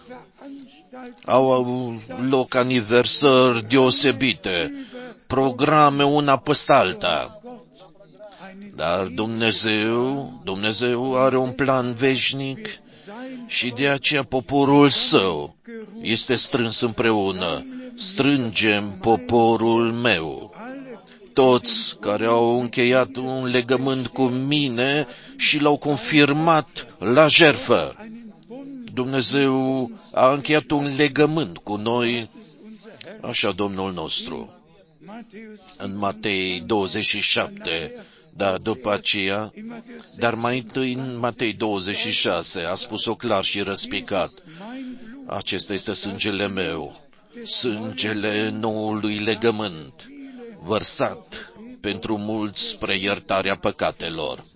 au loc aniversări deosebite, programe una peste alta. Dar Dumnezeu, Dumnezeu are un plan veșnic și de aceea poporul Său este strâns împreună. Strângem poporul meu. toți care au încheiat un legământ cu mine și l-au confirmat la jertfă. Dumnezeu a încheiat un legământ cu noi, așa Domnul nostru. În Matei douăzeci și șapte, dar după aceea, dar mai întâi în Matei douăzeci și șase, a spus-o clar și răspicat. Acesta este sângele meu, sângele noului legământ, vărsat pentru mulți spre iertarea păcatelor.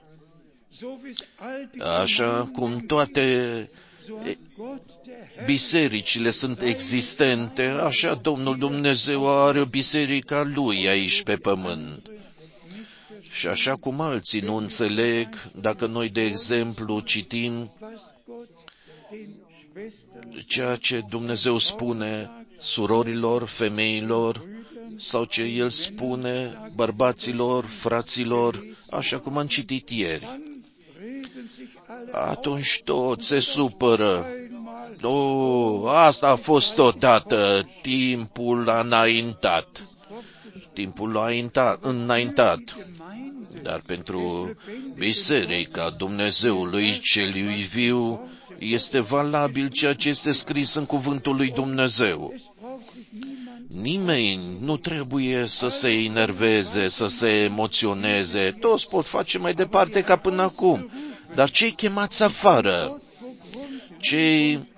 Așa cum toate bisericile sunt existente, așa Domnul Dumnezeu are o biserică a Lui aici pe pământ. Și așa cum alții nu înțeleg, dacă noi, de exemplu, citim ceea ce Dumnezeu spune surorilor, femeilor, sau ce El spune bărbaților, fraților, așa cum am citit ieri, atunci toți se supără. O, asta a fost odată, timpul a înaintat. Timpul a înaintat. Dar pentru biserica Dumnezeului celui viu este valabil ceea ce este scris în cuvântul lui Dumnezeu. Nimeni nu trebuie să se enerveze, să se emoționeze. Toți pot face mai departe ca până acum. Dar cei chemați afară, cei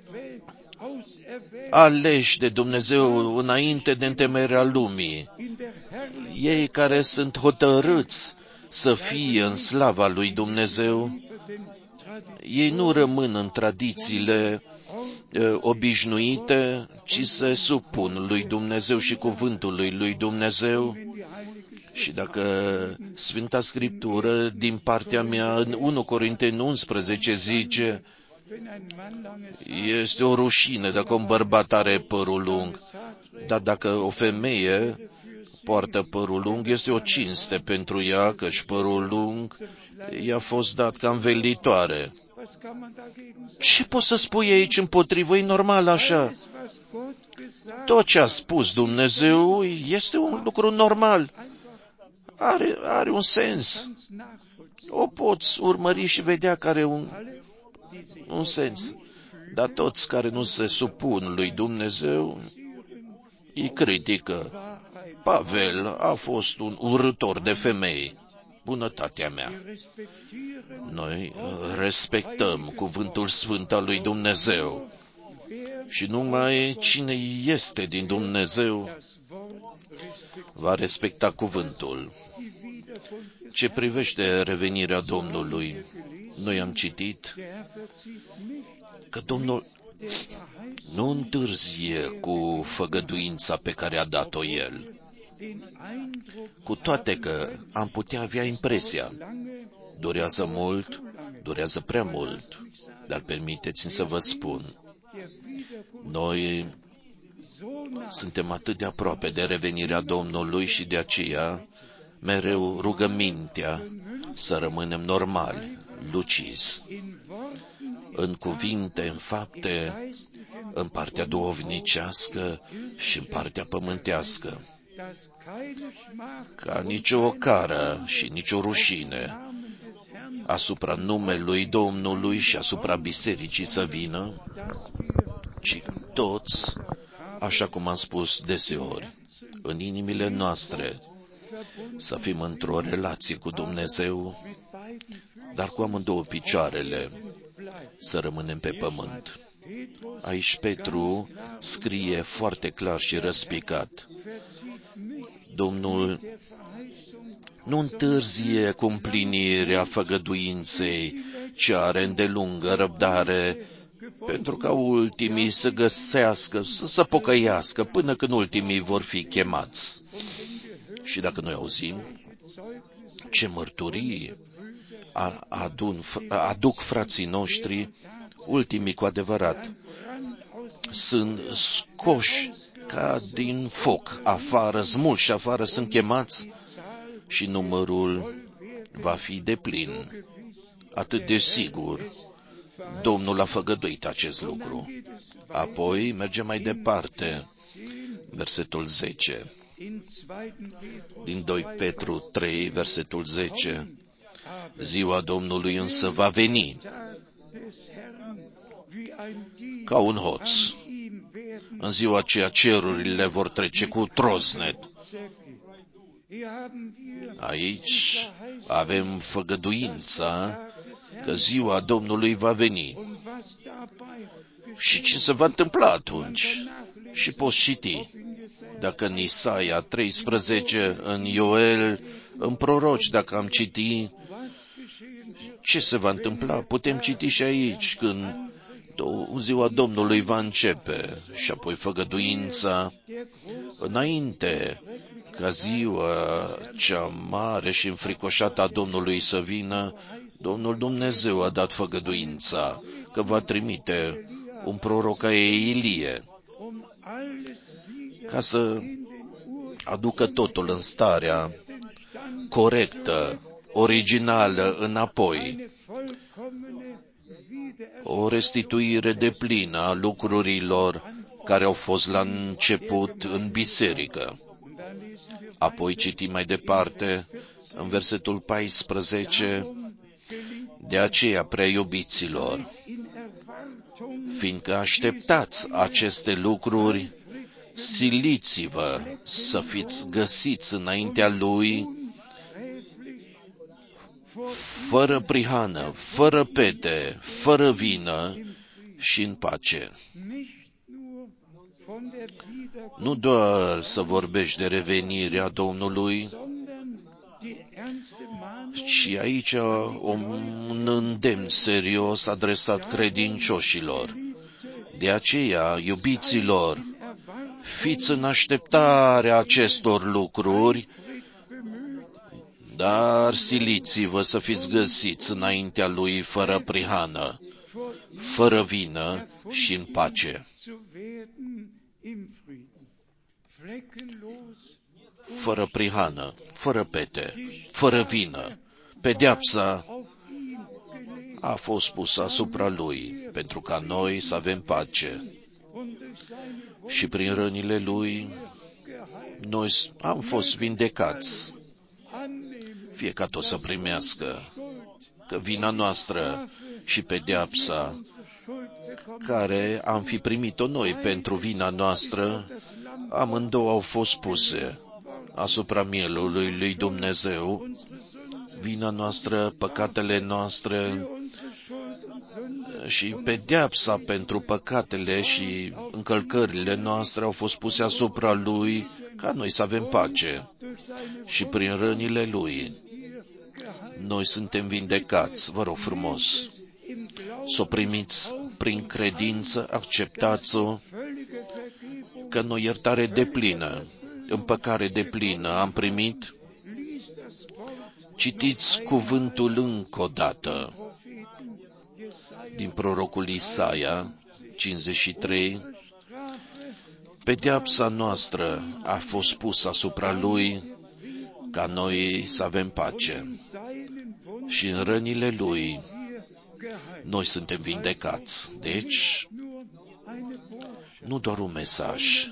aleși de Dumnezeu înainte de întemeierea lumii, ei care sunt hotărâți să fie în slava lui Dumnezeu, ei nu rămân în tradițiile uh, obișnuite, ci se supun lui Dumnezeu și cuvântului lui Dumnezeu. Și dacă Sfânta Scriptură, din partea mea, în unu Corinteni unsprezece zice, este o rușine dacă un bărbat are părul lung, dar dacă o femeie poartă părul lung, este o cinste pentru ea, căci părul lung i-a fost dat ca învelitoare. Ce poți să spui aici împotrivă? E normal așa. Tot ce a spus Dumnezeu este un lucru normal. Are, are un sens. O poți urmări și vedea că are un, un sens. Dar toți care nu se supun lui Dumnezeu îi critică. Pavel a fost un urător de femei. Bunătatea mea. Noi respectăm cuvântul sfânt al lui Dumnezeu. Și numai cine este din Dumnezeu va respecta cuvântul. Ce privește revenirea Domnului, noi am citit că Domnul nu întârzie cu făgăduința pe care a dat-o El. Cu toate că am putea avea impresia, durează mult, durează prea mult, dar permiteți-mi să vă spun, noi suntem atât de aproape de revenirea Domnului și de aceea mereu rugămintea să rămânem normali, lucizi, în cuvinte, în fapte, în partea duhovnicească și în partea pământească, ca nicio ocară și nicio rușine asupra numelui Domnului și asupra bisericii să vină, ci toți, așa cum am spus deseori, în inimile noastre, să fim într-o relație cu Dumnezeu, dar cu amândouă picioarele, să rămânem pe pământ. Aici Petru scrie foarte clar și răspicat. Domnul nu întârzie cu împlinirea făgăduinței, ci are îndelungă răbdare, pentru ca ultimii să găsească, să se pocăiască, până când ultimii vor fi chemați. Și dacă noi auzim ce mărturii adun, aduc frații noștri, ultimii cu adevărat sunt scoși ca din foc afară, smulși și afară, sunt chemați și numărul va fi deplin. Atât de sigur Domnul a făgăduit acest lucru. Apoi mergem mai departe. Versetul zece. din doi Petru trei, versetul zece. Ziua Domnului însă va veni ca un hoț. În ziua aceea cerurile vor trece cu trosnet. Aici avem făgăduința că ziua Domnului va veni. Și ce se va întâmpla atunci? Și poți citi, dacă în Isaia treisprezece, în Ioel, în proroci, dacă am citit, ce se va întâmpla? Putem citi și aici, când ziua Domnului va începe și apoi făgăduința înainte ca ziua cea mare și înfricoșată a Domnului să vină. Domnul Dumnezeu a dat făgăduința că va trimite un proroc ca Ilie ca să aducă totul în starea corectă, originală, înapoi. O restituire deplină a lucrurilor care au fost la început în biserică. Apoi citim mai departe, în versetul paisprezece, de aceea, prea iubiților, fiindcă așteptați aceste lucruri, siliți-vă să fiți găsiți înaintea Lui, fără prihană, fără pete, fără vină și în pace. Nu doar să vorbești de revenirea Domnului, ci aici un îndemn serios adresat credincioșilor. De aceea, iubiților, fiți în așteptarea acestor lucruri, dar siliți-vă să fiți găsiți înaintea Lui fără prihană, fără vină și în pace. Fără prihană, fără pete, fără vină. Pedeapsa a fost pusă asupra Lui, pentru ca noi să avem pace. Și prin rănile Lui, noi am fost vindecați. Fie ca tot să primească că vina noastră și pedeapsa care am fi primit-o noi pentru vina noastră, amândouă au fost puse asupra mielului lui Dumnezeu. Vina noastră, păcatele noastre și pedeapsa pentru păcatele și încălcările noastre au fost puse asupra Lui ca noi să avem pace. Și prin rănile Lui noi suntem vindecați. Vă rog frumos să o primiți prin credință, acceptați-o, că noi iertare deplină, împăcare deplină am primit. Citiți cuvântul încă o dată din prorocul Isaia cincizeci și trei. Pedeapsa noastră a fost pusă asupra Lui ca noi să avem pace. Și în rănile Lui noi suntem vindecați. Deci, nu doar un mesaj,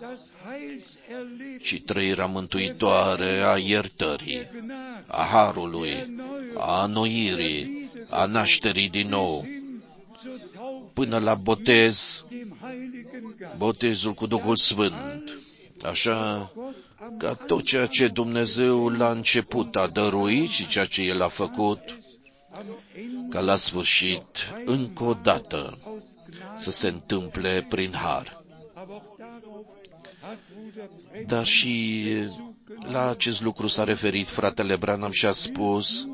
ci trăirea mântuitoare a iertării, a harului, a anoirii, a nașterii din nou, până la botez, botezul cu Duhul Sfânt, așa ca tot ceea ce Dumnezeu la început a dăruit și ceea ce El a făcut, ca la sfârșit, încă o dată, să se întâmple prin har. Dar și la acest lucru s-a referit fratele Branham și a spus,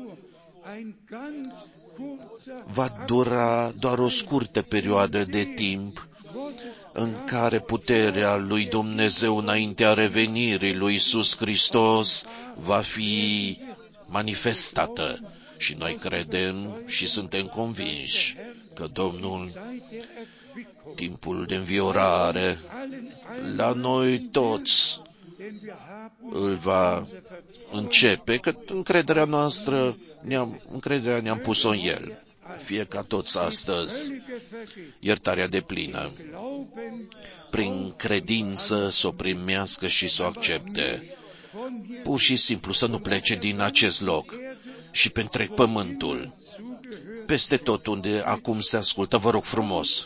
va dura doar o scurtă perioadă de timp în care puterea lui Dumnezeu înaintea revenirii lui Iisus Hristos va fi manifestată. Și noi credem și suntem convinși că Domnul, timpul de înviorare, la noi toți îl va începe, că încrederea noastră, ne-am, încrederea ne-am pus-o în El. fie ca toți astăzi, iertarea deplină, prin credință să o primească și să o accepte. Pur și simplu să nu plece din acest loc și pe întreg pământul, peste tot unde acum se ascultă, vă rog frumos,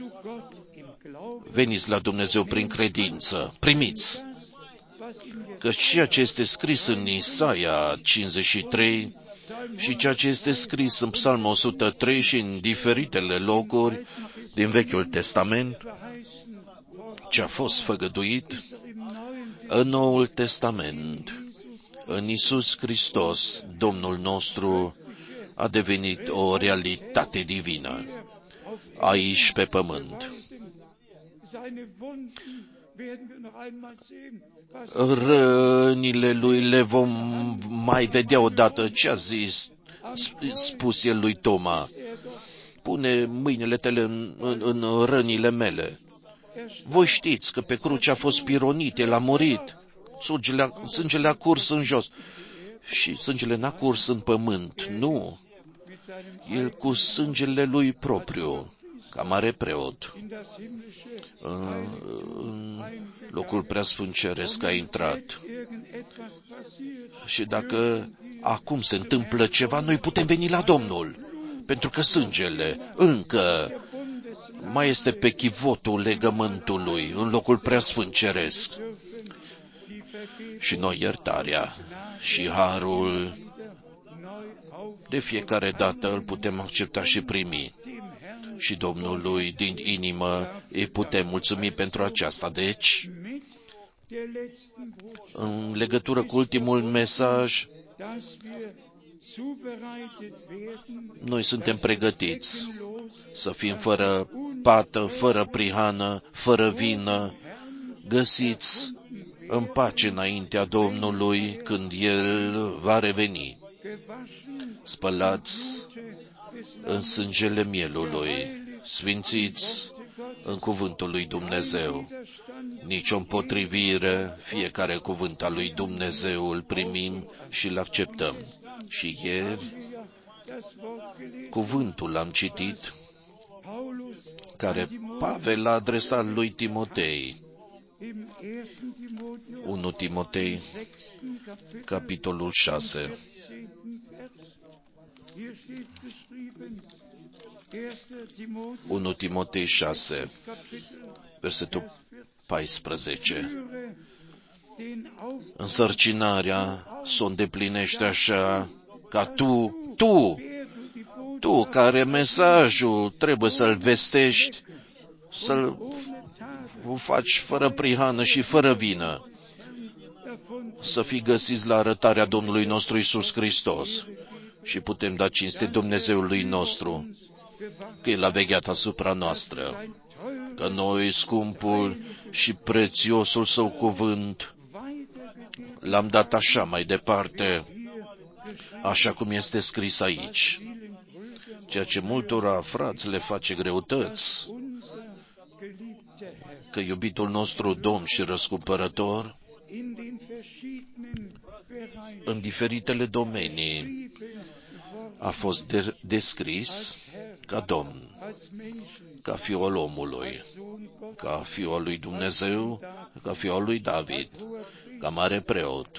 veniți la Dumnezeu prin credință, primiți, că ceea ce este scris în Isaia cincizeci și trei și ceea ce este scris în Psalmul o sută trei și în diferitele locuri din Vechiul Testament, ce a fost făgăduit în Noul Testament, în Iisus Hristos, Domnul nostru, a devenit o realitate divină aici pe pământ. Rănile lui le vom mai vedea odată. Ce a zis, spus el lui Toma? Pune mâinile tale în, în, în rănile mele. Voi știți că pe cruce a fost pironit, el a murit, sângele a, sângele a curs în jos și sângele n-a curs în pământ, nu. El cu sângele lui propriu, ca mare preot, în, în locul preasfânt ceresc a intrat. Și dacă acum se întâmplă ceva, noi putem veni la Domnul, pentru că sângele încă mai este pe chivotul legământului, în locul preasfânt ceresc. Și noi iertarea și harul de fiecare dată îl putem accepta și primi. Și Domnului din inimă îi putem mulțumi pentru aceasta. Deci, în legătură cu ultimul mesaj, noi suntem pregătiți să fim fără pată, fără prihană, fără vină, găsiți în pace înaintea Domnului când El va reveni, spălați în sângele mielului, sfințiți în cuvântul lui Dumnezeu. Nici o împotrivire, fiecare cuvânt al lui Dumnezeu îl primim și îl acceptăm. Și ieri, cuvântul am citit, care Pavel l-a adresat lui Timotei. unu Timotei, capitolul șase. unu Timotei șase, versetul paisprezece. Însărcinarea s-o îndeplinește așa ca tu, tu, tu care mesajul trebuie să-l vestești, să-l faci fără prihană și fără vină, să fii găsiți la arătarea Domnului nostru Iisus Hristos și putem da cinste Dumnezeului nostru, că El a vegheat asupra noastră, că noi, scumpul și prețiosul Său cuvânt, l-am dat așa mai departe, așa cum este scris aici, ceea ce multora frați le face greutăți, că iubitul nostru Domn și Răscumpărător, în diferitele domenii, a fost de- descris ca Domn, ca Fiul omului, ca Fiul lui Dumnezeu, ca Fiul lui David, ca mare preot.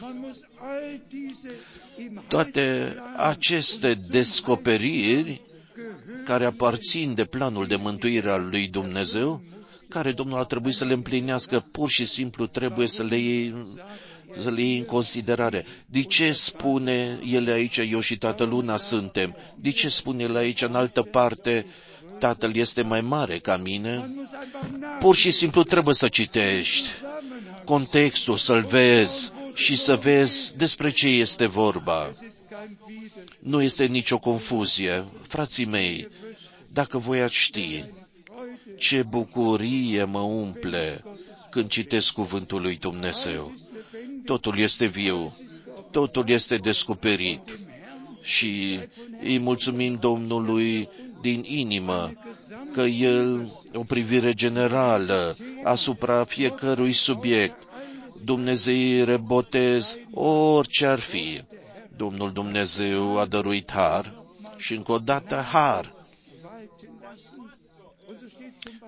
Toate aceste descoperiri care aparțin de planul de mântuire al lui Dumnezeu, care Domnul a trebuit să le împlinească, pur și simplu trebuie să le iei, să le iei în considerare. De ce spune El aici, eu și Tatăl una suntem? De ce spune El aici, în altă parte, Tatăl este mai mare ca mine? Pur și simplu trebuie să citești contextul, să-l vezi și să vezi despre ce este vorba. Nu este nicio confuzie. Frații mei, dacă voi ați ști ce bucurie mă umple când citesc cuvântul lui Dumnezeu. Totul este viu, totul este descoperit și îi mulțumim Domnului din inimă că El, o privire generală asupra fiecărui subiect, Dumnezeire, botez, orice ar fi. Domnul Dumnezeu a dăruit har și încă o dată har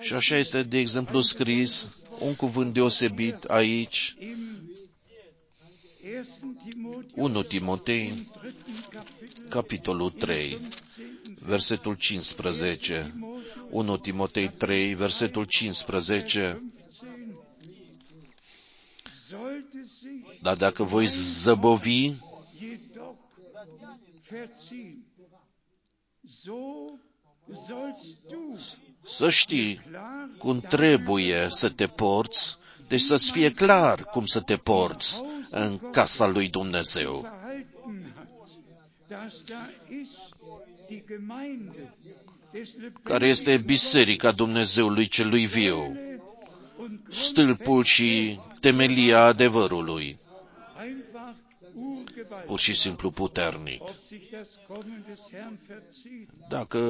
Și așa este, de exemplu, scris un cuvânt deosebit aici, unu Timotei, capitolul trei, versetul cincisprezece. unu Timotei trei, versetul cincisprezece. Dar dacă voi zăbovi, să știi cum trebuie să te porți, deci să-ți fie clar cum să te porți în casa lui Dumnezeu. Care este biserica Dumnezeului celui viu, stâlpul și temelia adevărului, pur și simplu puternic. Dacă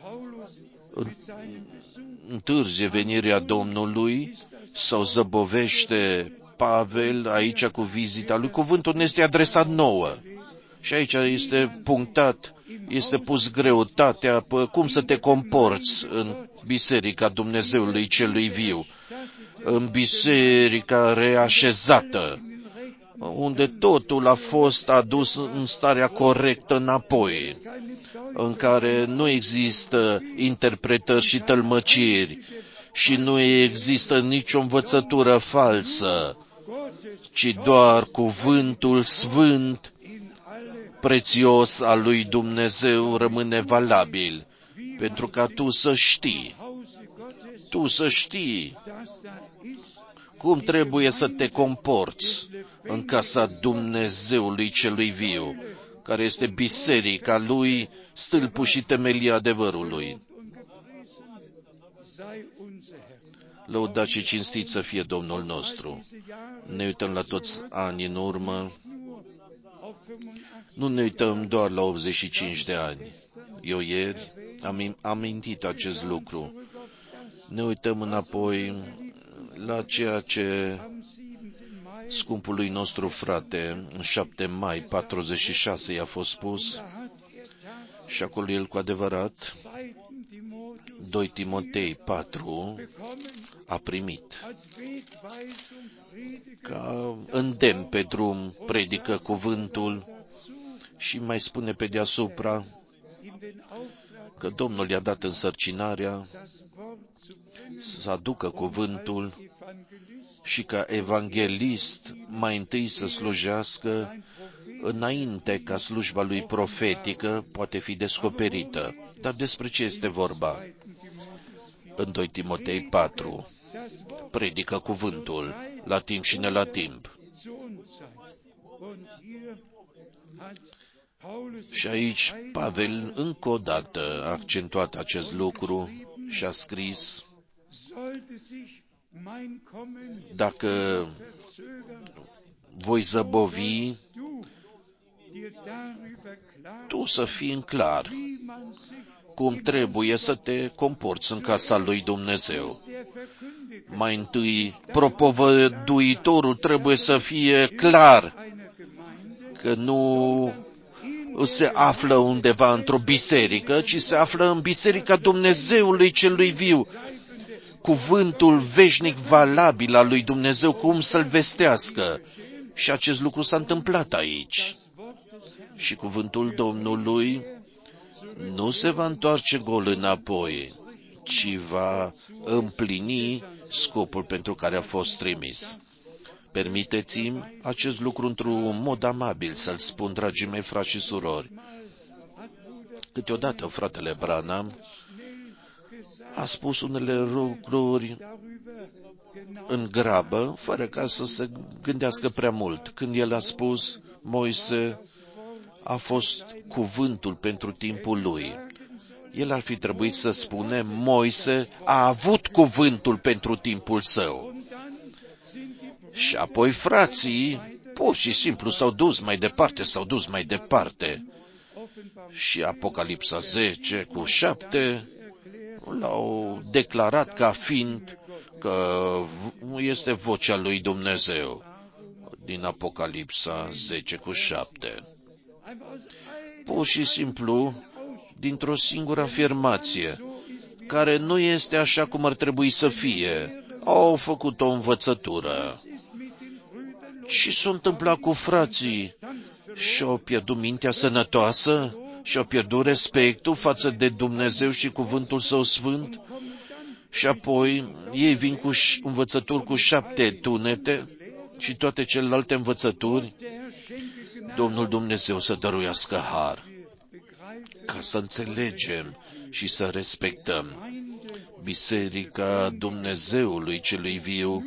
întârzie venirea Domnului sau zăbovește Pavel aici cu vizita lui, cuvântul ne este adresat nouă. Și aici este punctat, este pus greutatea pe cum să te comporți în biserica Dumnezeului celui viu, în biserica reașezată, unde totul a fost adus în starea corectă înapoi, în care nu există interpretări și tălmăciri și nu există nicio învățătură falsă, ci doar cuvântul sfânt, prețios al lui Dumnezeu rămâne valabil, pentru ca tu să știi, tu să știi cum trebuie să te comporți în casa Dumnezeului celui viu, care este biserica lui, stâlpul și temelia adevărului. Lăudat și cinstit să fie Domnul nostru. Ne uităm la toți ani în urmă, nu ne uităm doar la optzeci și cinci de ani. Eu ieri am amintit acest lucru. Ne uităm înapoi la ceea ce scumpului nostru frate, în șapte mai patruzeci și șase i-a fost spus, și acolo el cu adevărat, doi Timotei patru, a primit. Ca îndemn pe drum, predică cuvântul și mai spune pe deasupra că Domnul i-a dat însărcinarea să aducă cuvântul și ca evanghelist mai întâi să slujească înainte ca slujba lui profetică poate fi descoperită. Dar despre ce este vorba? În doi Timotei patru, predică cuvântul la timp și ne la timp. Și aici Pavel încă o dată a accentuat acest lucru și a scris: dacă voi zăbovi, tu să fii în clar cum trebuie să te comporți în casa lui Dumnezeu. Mai întâi, propovăduitorul trebuie să fie clar că nu se află undeva într-o biserică, ci se află în biserica Dumnezeului celui viu. Cuvântul veșnic valabil al lui Dumnezeu, cum să-l vestească. Și acest lucru s-a întâmplat aici. Și cuvântul Domnului nu se va întoarce gol înapoi, ci va împlini scopul pentru care a fost trimis. Permiteți-mi acest lucru într-un mod amabil să-l spun, dragii mei frați și surori. Câteodată fratele Branham a spus unele lucruri în grabă, fără ca să se gândească prea mult. Când el a spus, Moise a fost cuvântul pentru timpul lui. El ar fi trebuit să spune, Moise a avut cuvântul pentru timpul său. Și apoi frații, pur și simplu, s-au dus mai departe, s-au dus mai departe. Și Apocalipsa zece cu șapte l-au declarat ca fiind că este vocea lui Dumnezeu. Din Apocalipsa zece cu șapte. Pur și simplu, dintr-o singură afirmație, care nu este așa cum ar trebui să fie. Au făcut o învățătură. Și s-a întâmplat cu frații și-au pierdut mintea sănătoasă și-au pierdut respectul față de Dumnezeu și cuvântul Său sfânt și apoi ei vin cu învățături cu șapte tunete și toate celelalte învățături. Domnul Dumnezeu să dăruiască har ca să înțelegem și să respectăm Biserica Dumnezeului celui viu.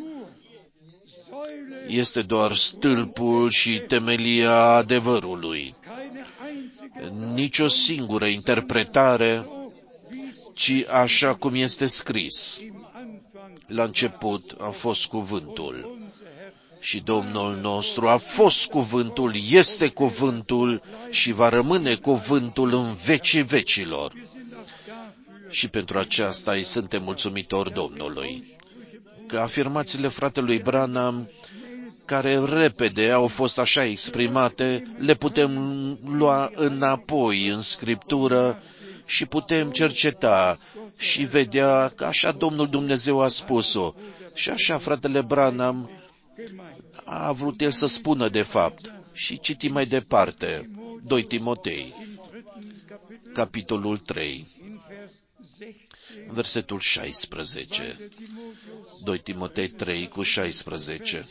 Este doar stâlpul și temelia adevărului. Nici o singură interpretare, ci așa cum este scris. La început a fost cuvântul și Domnul nostru a fost cuvântul, este cuvântul și va rămâne cuvântul în vecii vecilor. Și pentru aceasta îi suntem mulțumitori Domnului. Că afirmațiile fratelui Branham, care repede au fost așa exprimate, le putem lua înapoi în Scriptură și putem cerceta și vedea că așa Domnul Dumnezeu a spus-o. Și așa fratele Branham a vrut el să spună de fapt. Și citim mai departe, doi Timotei, capitolul trei, versetul șaisprezece. doi Timotei trei cu șaisprezece.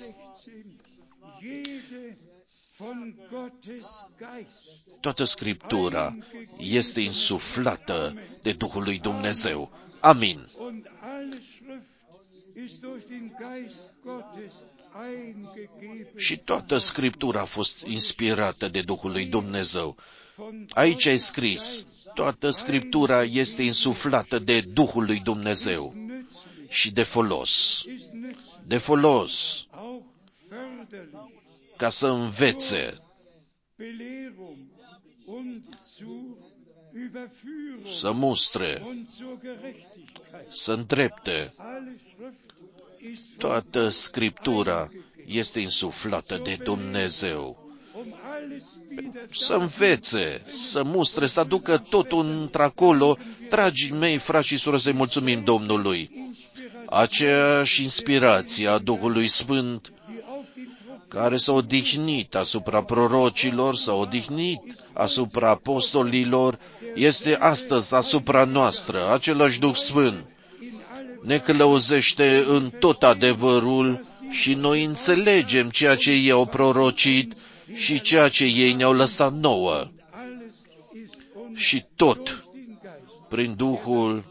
Toată Scriptura este insuflată de Duhul lui Dumnezeu. Amin. Și toată Scriptura a fost inspirată de Duhul lui Dumnezeu. Aici e scris, toată Scriptura este insuflată de Duhul lui Dumnezeu și de folos. De folos. Ca să învețe, să mustre, să îndrepte. Toată Scriptura este insuflată de Dumnezeu. Să învețe, să mustre, să aducă totul într-acolo. Dragii mei, frați și surori, să-i mulțumim Domnului. Aceeași inspirație a Duhului Sfânt care s-a odihnit asupra prorocilor, s-a odihnit asupra apostolilor, este astăzi asupra noastră. Același Duh Sfânt ne călăuzește în tot adevărul și noi înțelegem ceea ce ei au prorocit și ceea ce ei ne-au lăsat nouă. Și tot prin Duhul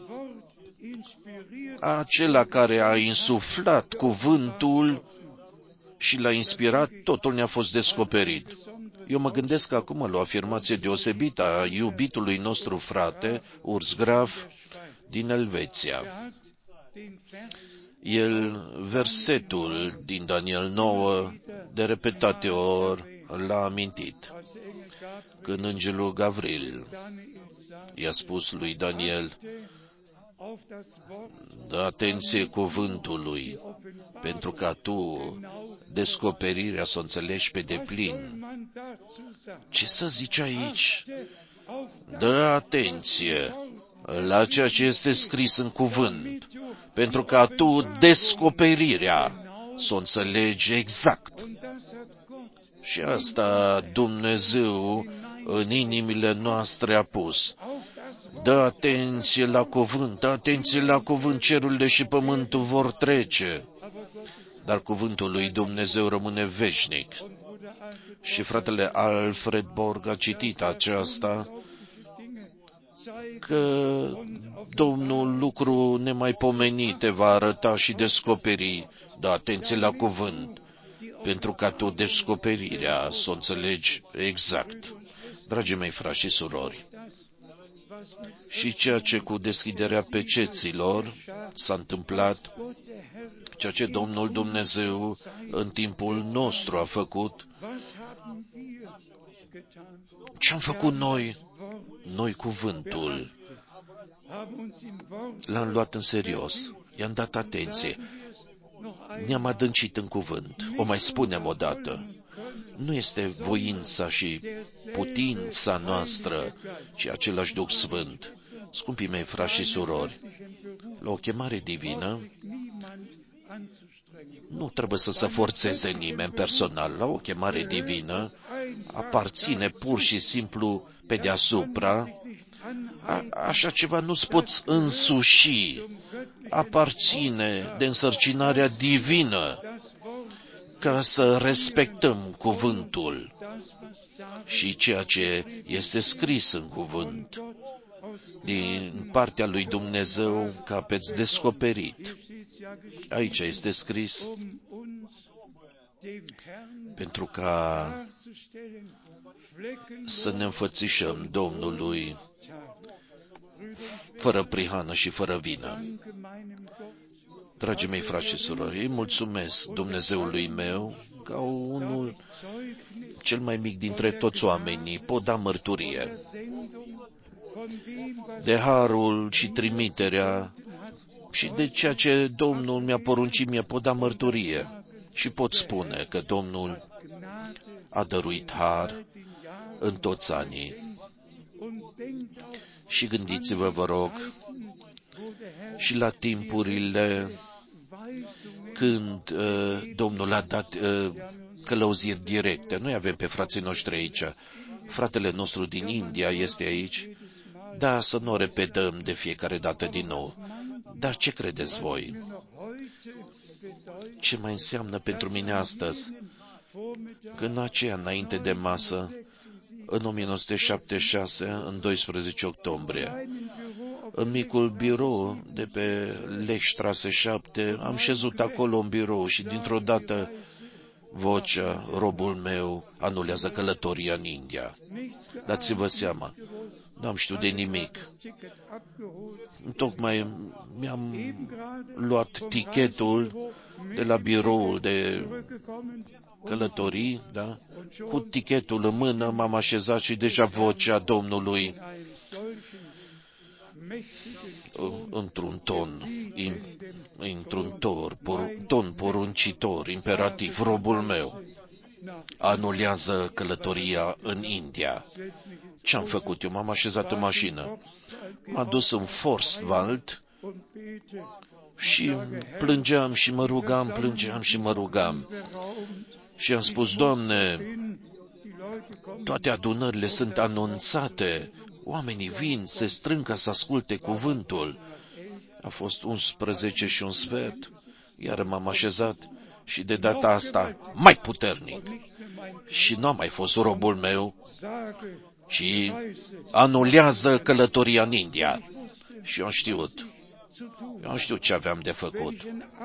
acela care a insuflat cuvântul și l-a inspirat, totul ne-a fost descoperit. Eu mă gândesc acum la o afirmație deosebită a iubitului nostru frate, Urs Graf, din Elveția. El, versetul din Daniel nouă, de repetate ori l-a amintit. Când îngerul Gavril i-a spus lui Daniel, dă atenție cuvântului, pentru ca tu descoperirea să o înțelegi pe deplin. Ce să zici aici? Dă atenție la ceea ce este scris în cuvânt, pentru ca tu descoperirea să o înțelegi exact. Și asta Dumnezeu în inimile noastre a pus. Dă atenție la cuvânt, dă atenție la cuvânt, cerurile și pământul vor trece, dar cuvântul lui Dumnezeu rămâne veșnic. Și fratele Alfred Borg a citit aceasta, că Domnul lucru nemaipomenite va arăta și descoperi. Dă atenție la cuvânt, pentru ca tu descoperirea să o înțelegi exact. Dragii mei frați și surori, și ceea ce cu deschiderea peceților s-a întâmplat, ceea ce Domnul Dumnezeu în timpul nostru a făcut, ce-am făcut noi? Noi cuvântul l-am luat în serios, i-am dat atenție, ne-am adâncit în cuvânt. O mai spunem o dată. Nu este voința și putința noastră, ci același Duh Sfânt. Scumpii mei frați și surori, La o chemare divină nu trebuie să se forțeze nimeni personal. La o chemare divină aparține pur și simplu pe deasupra. A, așa ceva nu-ți poți însuși. Aparține de însărcinarea divină ca să respectăm cuvântul și ceea ce este scris în cuvânt din partea lui Dumnezeu, că aveți descoperit. Aici este scris pentru ca să ne înfățișăm Domnului fără prihană și fără vină. Dragii mei frați și surori, îi mulțumesc Dumnezeului meu ca unul cel mai mic dintre toți oamenii, pot da mărturie de harul și trimiterea și de ceea ce Domnul mi-a poruncit, mi-a pot da mărturie și pot spune că Domnul a dăruit har în toți anii. Și gândiți-vă, vă rog, și la timpurile când uh, Domnul a dat uh, călăuziri directe. Noi avem pe frații noștri aici. Fratele nostru din India este aici. Da, să nu o repetăm de fiecare dată din nou. Dar ce credeți voi? Ce mai înseamnă pentru mine astăzi? Că în aceea, înainte de masă, în o mie nouă sute șaptezeci și șase, în doisprezece octombrie, în micul birou de pe Lechstrasse șapte, am șezut acolo în birou și dintr-o dată vocea, robul meu anulează călătoria în India. Dați-vă seama, n-am știut de nimic. Tocmai mi-am luat tichetul de la biroul de călătorii, da? Cu tichetul în mână m-am așezat și deja vocea Domnului într-un ton, într-un tor, por, ton poruncitor, imperativ, robul meu anulează călătoria în India. Ce-am făcut eu? M-am așezat în mașină, m-am dus în Forstwald și plângeam și mă rugam, plângeam și mă rugam. Și am spus, Doamne, toate adunările sunt anunțate, oamenii vin, se strâng ca să asculte cuvântul. A fost unsprezece și un sfert, iar m-am așezat și de data asta mai puternic. Și nu a mai fost robul meu, ci anulează călătoria în India. Și eu am știut. Eu am știut ce aveam de făcut.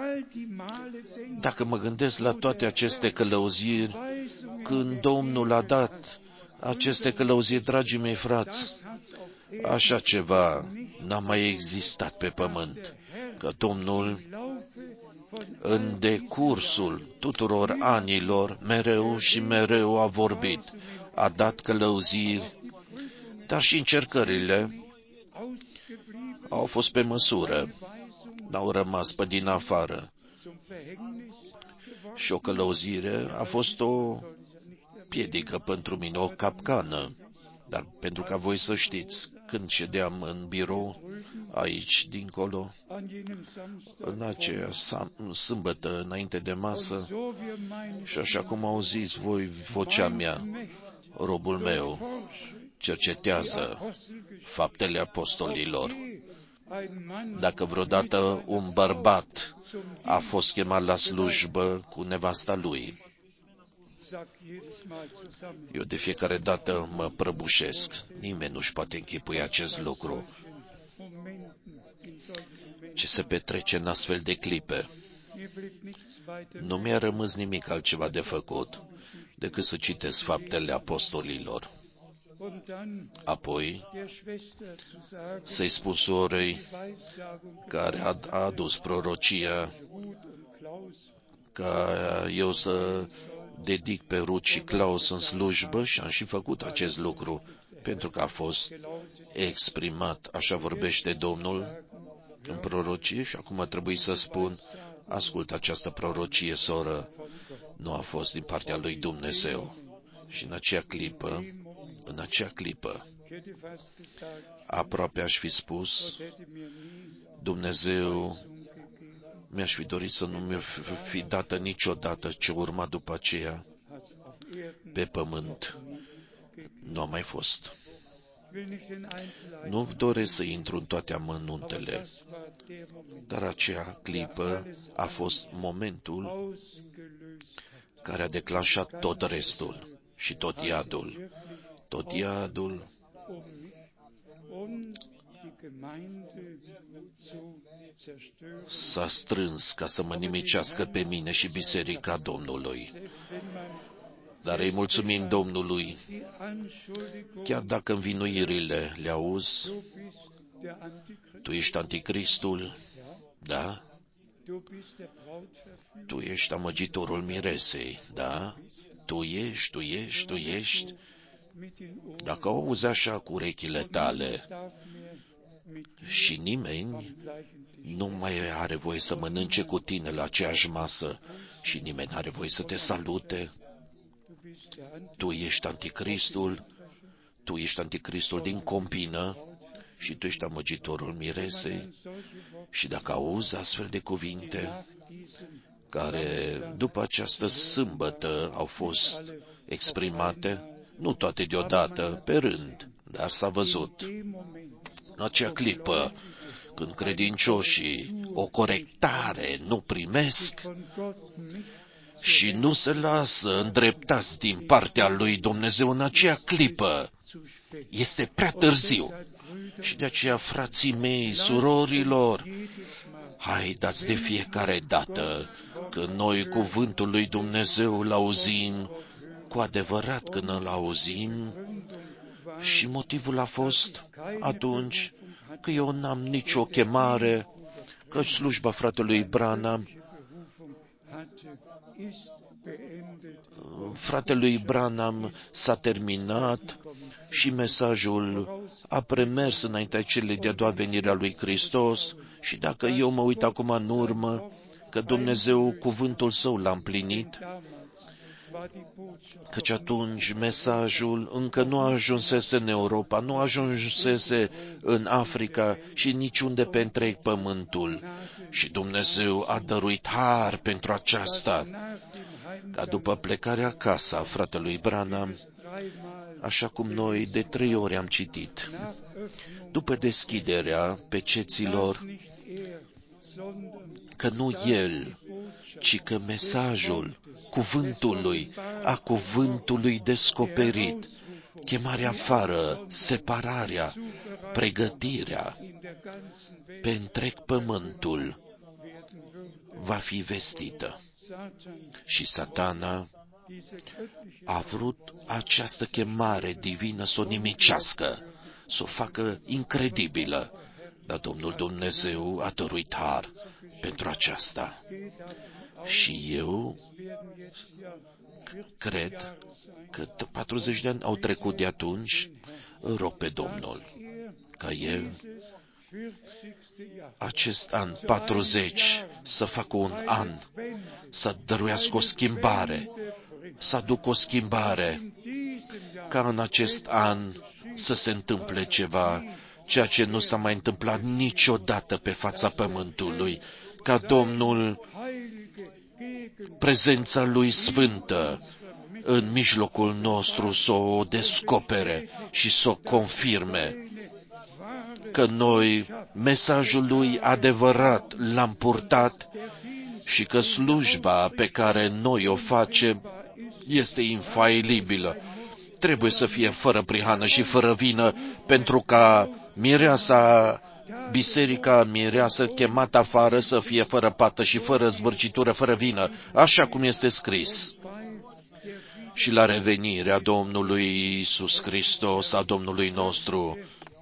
Dacă mă gândesc la toate aceste călăuziri, când Domnul a dat aceste călăuziri, dragii mei frați, așa ceva n-a mai existat pe pământ, că Domnul, în decursul tuturor anilor, mereu și mereu a vorbit, a dat călăuziri, dar și încercările au fost pe măsură, n-au rămas pe din afară. Și o călăuzire a fost o piedică pentru mine, o capcană. Dar pentru ca voi să știți, când ședeam în birou, aici, dincolo, în aceea sâmbătă, înainte de masă, și așa cum auziți voi vocea mea, robul meu cercetează faptele apostolilor. Dacă vreodată un bărbat a fost chemat la slujbă cu nevasta lui, eu de fiecare dată mă prăbușesc. Nimeni nu-și poate închipui acest lucru. Ce se petrece în astfel de clipe. Nu mi-a rămas nimic altceva de făcut decât să citesc faptele apostolilor. Apoi să-i spun sorei care a, a adus prorocia ca eu să dedic pe Ruth și Klaus în slujbă și am și făcut acest lucru pentru că a fost exprimat, așa vorbește Domnul în prorocie și acum trebuie să spun, ascult această prorocie, soră, nu a fost din partea lui Dumnezeu. Și în acea clipă, În acea clipă, aproape aș fi spus, Dumnezeu mi-aș fi dorit să nu mi-o fi dată niciodată ce urma după aceea pe pământ. Nu a mai fost. Nu doresc să intru în toate amănuntele, dar acea clipă a fost momentul care a declanșat tot restul și tot iadul. Tot iadul s-a strâns ca să mă nimicească pe mine și biserica Domnului. Dar îi mulțumim Domnului, chiar dacă învinuirile le auzi, tu ești anticristul, da? Tu ești amăgitorul miresei, da? Tu ești, tu ești, tu ești. Dacă auzi așa cu urechile tale și nimeni nu mai are voie să mănânce cu tine la aceeași masă și nimeni nu are voie să te salute, tu ești anticristul, tu ești anticristul din Compină și tu ești amăgitorul miresei. Și dacă auzi astfel de cuvinte, care după această sâmbătă au fost exprimate, nu toate deodată, pe rând, dar s-a văzut în acea clipă, când credincioșii o corectare nu primesc și nu se lasă îndreptați din partea lui Dumnezeu în acea clipă, este prea târziu. Și de aceea, frații mei, surorilor, haideți de fiecare dată când noi cuvântul lui Dumnezeu îl auzim, cu adevărat când îl auzim, și motivul a fost atunci că eu n-am nicio chemare, că slujba fratelui Branham, fratelui Branham s-a terminat și mesajul a premers înaintea celei de-a doua venire a lui Hristos. Și dacă eu mă uit acum în urmă, că Dumnezeu cuvântul său l-a împlinit, căci atunci mesajul încă nu ajunsese în Europa, nu ajunsese în Africa și niciunde pe întreg pământul. Și Dumnezeu a dăruit har pentru aceasta, ca după plecarea acasă a fratelui Branham, așa cum noi de trei ori am citit, după deschiderea peceților, că nu el, ci că mesajul cuvântului, a cuvântului descoperit, chemarea afară, separarea, pregătirea pe întreg pământul va fi vestită. Și Satana a vrut această chemare divină să o nimicească, să o facă incredibilă, dar Domnul Dumnezeu a dăruit har pentru aceasta. Și eu cred că patruzeci de ani au trecut de atunci, îl rog pe Domnul ca El acest an patruzeci să facă un an, să dăruiască o schimbare, să aducă o schimbare, ca în acest an să se întâmple ceva, ceea ce nu s-a mai întâmplat niciodată pe fața pământului, ca Domnul, prezența Lui Sfântă în mijlocul nostru să o descopere și să o confirme, că noi mesajul Lui adevărat l-am purtat și că slujba pe care noi o facem este infailibilă. Trebuie să fie fără prihană și fără vină, pentru ca mireasa, biserica mireasă chemată afară să fie fără pată și fără zvârcitură, fără vină, așa cum este scris. Și la revenirea Domnului Iisus Hristos, a Domnului nostru,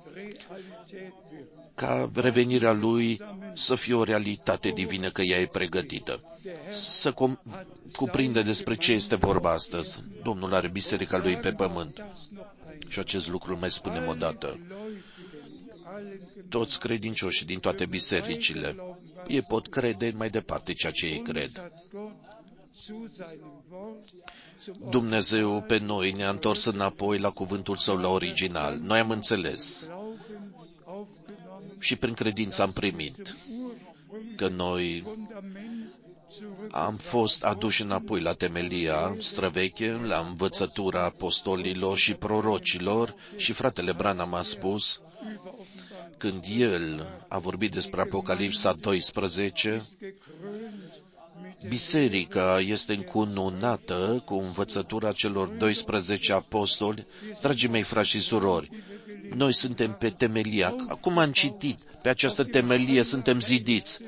ca revenirea Lui să fie o realitate divină, că ea e pregătită. Să com- cuprinde despre ce este vorba astăzi. Domnul are biserica Lui pe pământ. Și acest lucru îl mai spunem odată. Toți credincioșii din toate bisericile, ei pot crede mai departe ceea ce ei cred. Dumnezeu pe noi ne-a întors înapoi la cuvântul Său, la original. Noi am înțeles și prin credință am primit că noi am fost aduși înapoi la temelia străveche, la învățătura apostolilor și prorocilor, și fratele Branham a spus, când el a vorbit despre Apocalipsa doisprezece, biserica este încununată cu învățătura celor doisprezece apostoli. Dragii mei frați și surori, noi suntem pe temelia, acum am citit, pe această temelie suntem zidiți,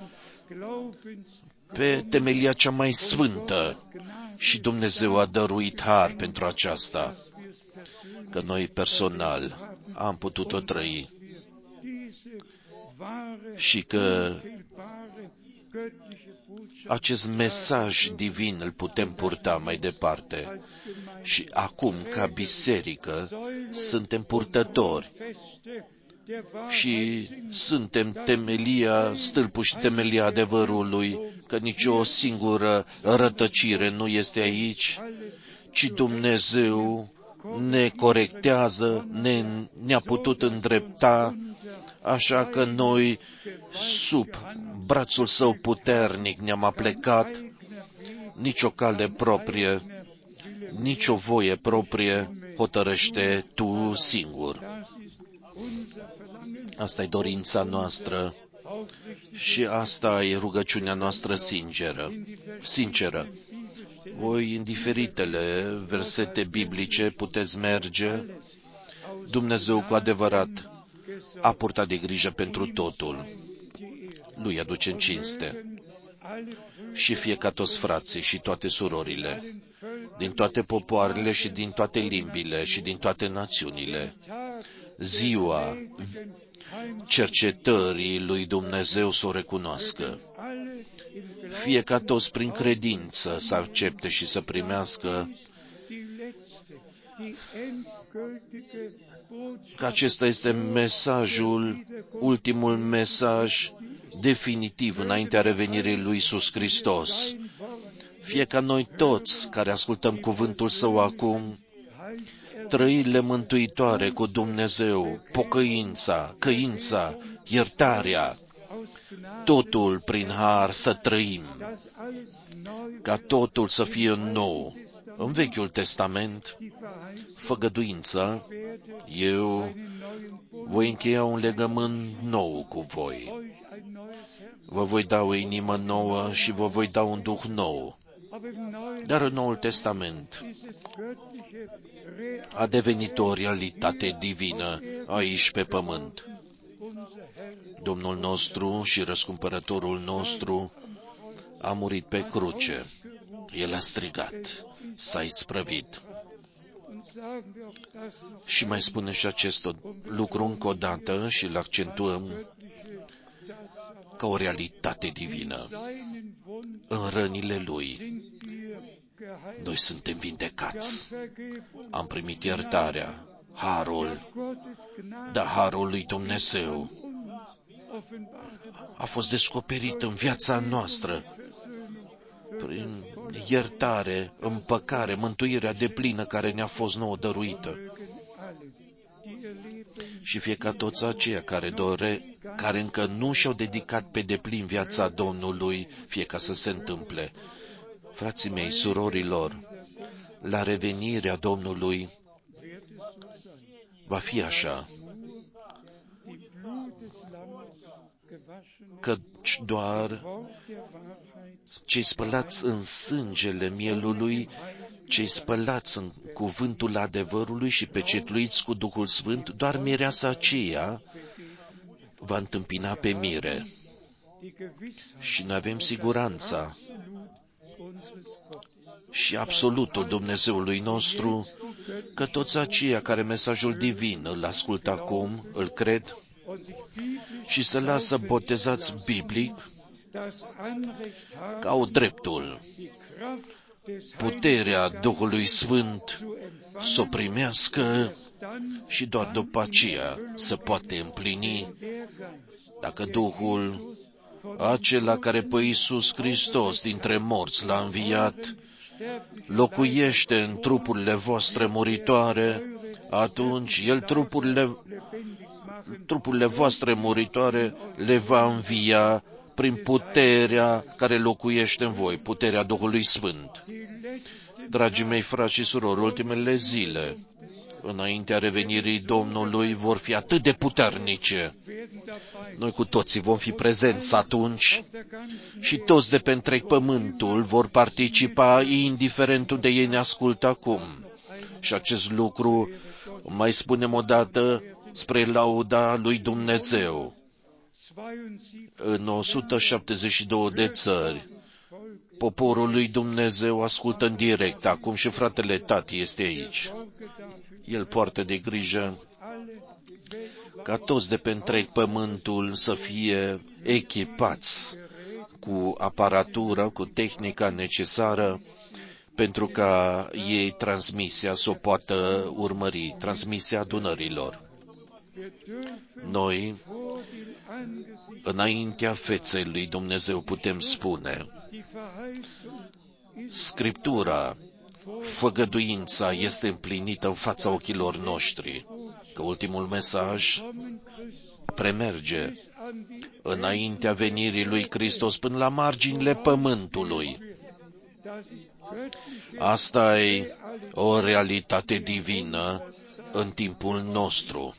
pe temelia cea mai sfântă, și Dumnezeu a dăruit har pentru aceasta, că noi personal am putut-o trăi și că acest mesaj divin îl putem purta mai departe. Și acum, ca biserică, suntem purtători și suntem temelia, stâlpul și temelia adevărului, că nicio singură rătăcire nu este aici, ci Dumnezeu ne corectează, ne, ne-a putut îndrepta, așa că noi, sub brațul Său puternic, ne-am aplecat, nicio cale proprie, nicio voie proprie hotărăște Tu singur. Asta e dorința noastră și asta e rugăciunea noastră sinceră. sinceră. Voi, în diferitele versete biblice, puteți merge. Dumnezeu cu adevărat a purtat de grijă pentru totul. Lui aducem cinste. Și fie ca toți frații și toate surorile, din toate popoarele și din toate limbile și din toate națiunile, ziua cercetării lui Dumnezeu să o recunoască. Fie ca toți prin credință să accepte și să primească că acesta este mesajul, ultimul mesaj definitiv înaintea revenirii lui Iisus Hristos. Fie ca noi toți care ascultăm cuvântul Său acum, trăirile mântuitoare cu Dumnezeu, pocăința, căința, iertarea, totul prin har să trăim, ca totul să fie nou. În Vechiul Testament, făgăduința, eu voi încheia un legământ nou cu voi. Vă voi da o inimă nouă și vă voi da un duh nou. Dar în Noul Testament a devenit o realitate divină aici pe pământ. Domnul nostru și răscumpărătorul nostru a murit pe cruce. El a strigat, s-a isprăvit. Și mai spune și acest lucru încă o dată și îl accentuăm ca o realitate divină. În rănile Lui noi suntem vindecați. Am primit iertarea, harul, dar harul lui Dumnezeu a fost descoperit în viața noastră prin iertare, împăcare, mântuirea deplină care ne-a fost nouă dăruită. Și fie ca toți aceia care, dore, care încă nu și-au dedicat pe deplin viața Domnului, fie ca să se întâmple. Frații mei, surorilor, la revenirea Domnului va fi așa, căci doar cei spălați în sângele mielului, cei spălați în cuvântul adevărului și pecetluiți cu Duhul Sfânt, doar mireasa aceea va întâmpina pe mire. Și noi avem siguranța și absolutul Dumnezeului nostru că toți aceia care mesajul divin îl ascultă acum, îl cred și se lasă botezați biblic, că au dreptul, puterea Duhului Sfânt să o primească și doar după aceea să poate împlini, dacă Duhul acela care pe Iisus Hristos dintre morți l-a înviat locuiește în trupurile voastre muritoare, atunci El trupurile, trupurile voastre muritoare le va învia prin puterea care locuiește în voi, puterea Duhului Sfânt. Dragii mei frați și surori, ultimele zile, înaintea revenirii Domnului, vor fi atât de puternice. Noi cu toții vom fi prezenți atunci și toți de pe întreg pământul vor participa, indiferent unde ei ne ascultă acum. Și acest lucru, mai spunem o dată, spre lauda lui Dumnezeu. În o sută șaptezeci și două de țări, poporul lui Dumnezeu ascultă în direct. Acum și fratele Tati este aici. El poartă de grijă ca toți de pe întreg pământul să fie echipați cu aparatură, cu tehnica necesară pentru ca ei transmisia să o poată urmări, transmisia adunărilor. Noi, înaintea feței lui Dumnezeu, putem spune: Scriptura, făgăduința este împlinită în fața ochilor noștri, că ultimul mesaj premerge înaintea venirii lui Hristos până la marginile pământului. Asta e o realitate divină în timpul nostru.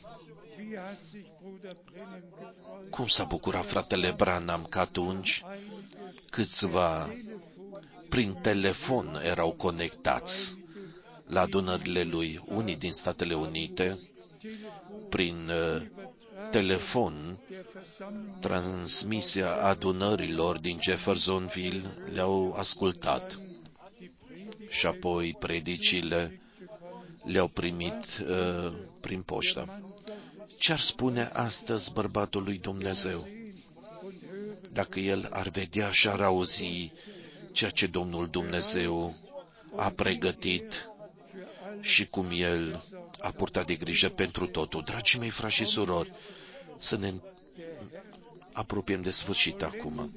Cum s-a bucurat fratele Branham că atunci câțiva prin telefon erau conectați la adunările lui, unii din Statele Unite, prin uh, telefon, transmisia adunărilor din Jeffersonville le-au ascultat și apoi predicile le-au primit uh, prin poștă. Ce-ar spune astăzi bărbatul lui Dumnezeu dacă el ar vedea și ar auzi ceea ce Domnul Dumnezeu a pregătit și cum El a purtat de grijă pentru totul? Dragii mei frați și surori, să ne apropiem de sfârșit acum.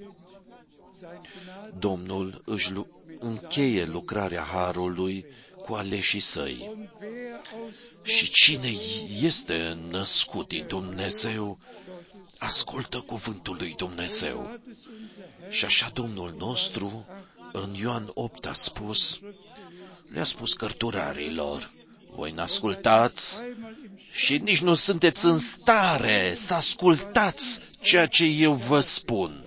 Domnul își încheie lucrarea Harului cu aleșii săi. Și cine este născut din Dumnezeu, ascultă cuvântul lui Dumnezeu. Și așa Domnul nostru, în Ioan opt, a spus, le-a spus cărturarilor: voi n-ascultați și nici nu sunteți în stare să ascultați ceea ce eu vă spun.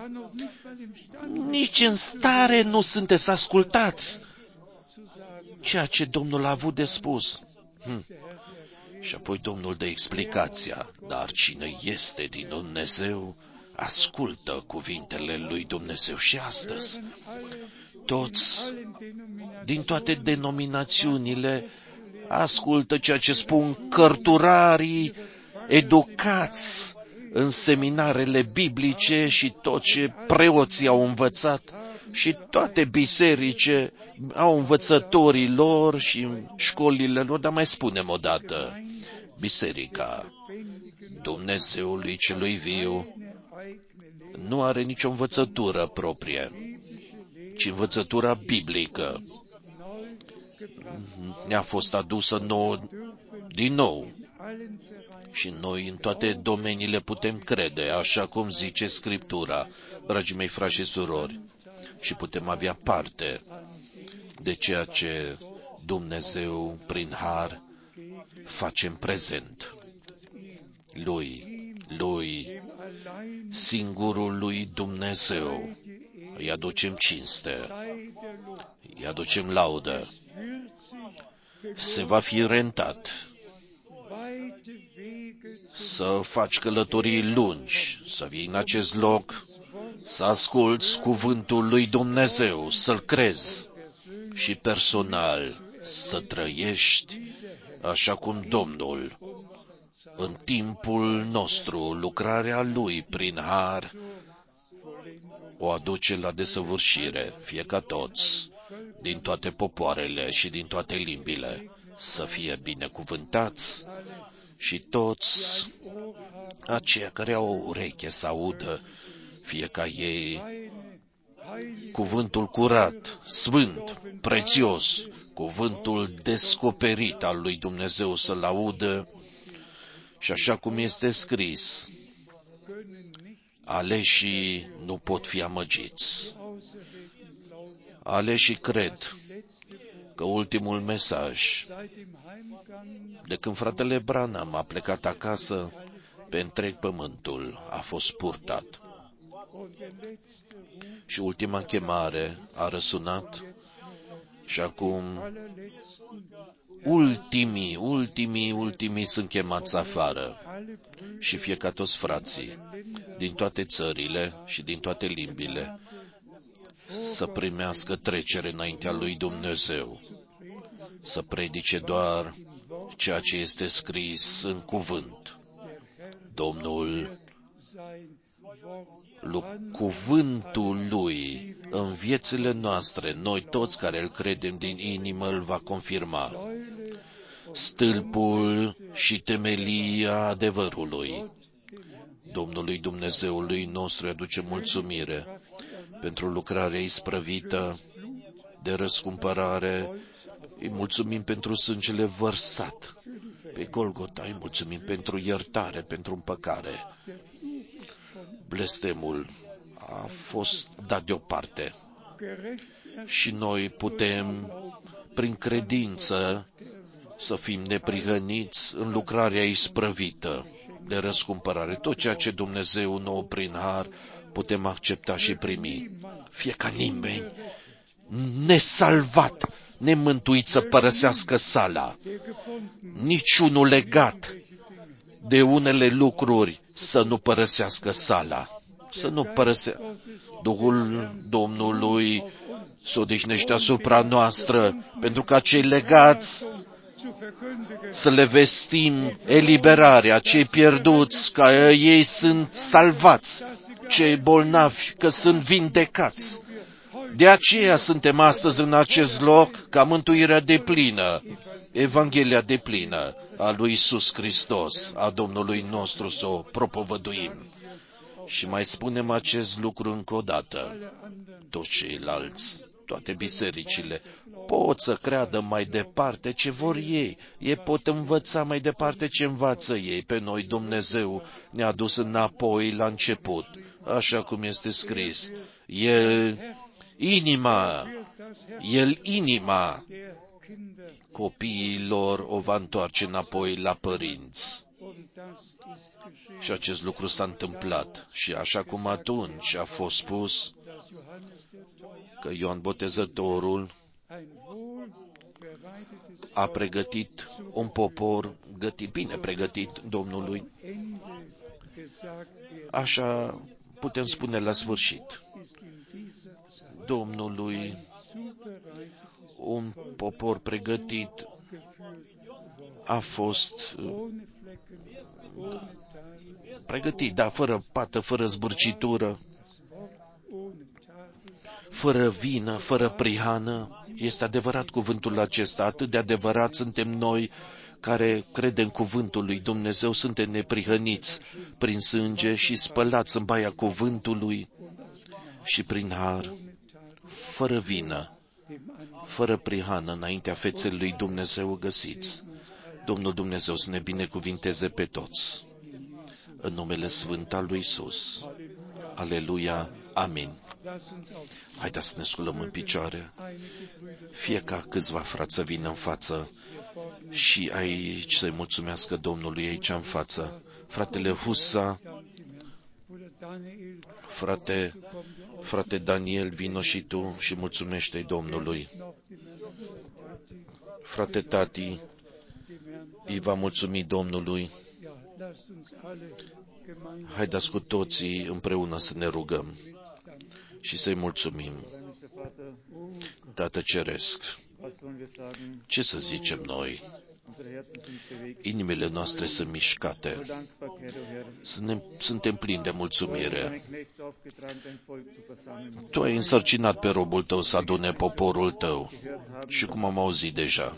Nici în stare nu sunteți să ascultați ceea ce Domnul a avut de spus. Hm. Și apoi Domnul dă explicația: dar cine este din Dumnezeu, ascultă cuvintele lui Dumnezeu. Și astăzi, toți, din toate denominațiunile, ascultă ceea ce spun cărturarii educați în seminarele biblice și tot ce preoții au învățat și toate bisericile au învățătorii lor și școlile lor, dar mai spunem o dată, biserica Dumnezeului celui viu nu are nicio învățătură proprie, ci învățătura biblică ne-a fost adusă nouă din nou. Și noi în toate domeniile putem crede, așa cum zice Scriptura, dragii mei frați și surori, și putem avea parte de ceea ce Dumnezeu, prin har, face în prezent. Lui, Lui, singurul lui Dumnezeu, îi aducem cinste, îi aducem laudă. Se va fi rentat să faci călătorii lungi, să vii în acest loc, să asculți cuvântul lui Dumnezeu, să-l crezi și personal să trăiești așa cum Domnul, în timpul nostru, lucrarea Lui prin har, o aduce la desăvârșire, fie ca toți, din toate popoarele și din toate limbile, să fie binecuvântați și toți aceia care au o ureche să audă, fie ca ei cuvântul curat, sfânt, prețios, cuvântul descoperit al lui Dumnezeu să-l audă și așa cum este scris, aleșii nu pot fi amăgiți. Aleșii cred că ultimul mesaj, de când fratele Branham a plecat acasă, pe întreg pământul a fost purtat. Și ultima chemare a răsunat și acum ultimii, ultimii, ultimii sunt chemați afară. Și fie ca toți frații din toate țările și din toate limbile să primească trecere înaintea lui Dumnezeu, să predice doar ceea ce este scris în cuvânt. Domnul, cuvântul lui în viețile noastre, noi toți care îl credem din inimă îl va confirma. Stâlpul și temelia adevărului. Domnului Dumnezeului nostru îi aduce mulțumire pentru lucrarea isprăvită de răscumpărare. Îi mulțumim pentru sângele vărsat pe Golgota, îi mulțumim pentru iertare, pentru împăcare. Blestemul a fost dat deoparte și noi putem, prin credință, să fim neprihăniți în lucrarea isprăvită de răscumpărare. Tot ceea ce Dumnezeu nouă prin har putem accepta și primi. Fie ca nimeni nesalvat, nemântuit să părăsească sala, niciunul legat de unele lucruri să nu părăsească sala, să nu părăsească. Duhul Domnului se odihnește asupra noastră, pentru ca cei legați să le vestim eliberarea, cei pierduți, că ei sunt salvați, cei bolnavi, că sunt vindecați. De aceea suntem astăzi în acest loc, ca mântuirea deplină, Evanghelia deplină a lui Iisus Hristos, a Domnului nostru, să o propovăduim. Și mai spunem acest lucru încă o dată. Toți ceilalți, toate bisericile, pot să creadă mai departe ce vor ei. Ei pot învăța mai departe ce învață ei. Pe noi Dumnezeu ne-a dus înapoi la început, așa cum este scris. El, inima, El, inima copiilor o va întoarce înapoi la părinți. Și acest lucru s-a întâmplat. Și așa cum atunci a fost spus că Ioan Botezătorul a pregătit un popor gătit, bine pregătit Domnului, așa putem spune la sfârșit. Domnului, un popor pregătit a fost pregătit, dar fără pată, fără zbârcitură, fără vină, fără prihană. Este adevărat cuvântul acesta, atât de adevărat suntem noi care credem cuvântul lui Dumnezeu, suntem neprihăniți prin sânge și spălați în baia cuvântului și prin har, fără vină, fără prihană, înaintea feței lui Dumnezeu găsiți. Domnul Dumnezeu să ne binecuvinteze pe toți. În numele Sfânt al lui Iisus. Aleluia. Amin. Haideți să ne sculăm în picioare. Fie ca câțiva frați să vină în față și aici să-i mulțumească Domnului aici în față. Fratele Husa, frate, frate Daniel, vino și tu și mulțumește-i Domnului. Frate Tati, îi va mulțumi Domnului. Haideți cu toții împreună să ne rugăm și să-i mulțumim. Tată Ceresc, ce să zicem noi? Inimile noastre sunt mișcate. Suntem plini de mulțumire. Tu ai însărcinat pe robul tău să adune poporul tău. Și cum am auzit deja,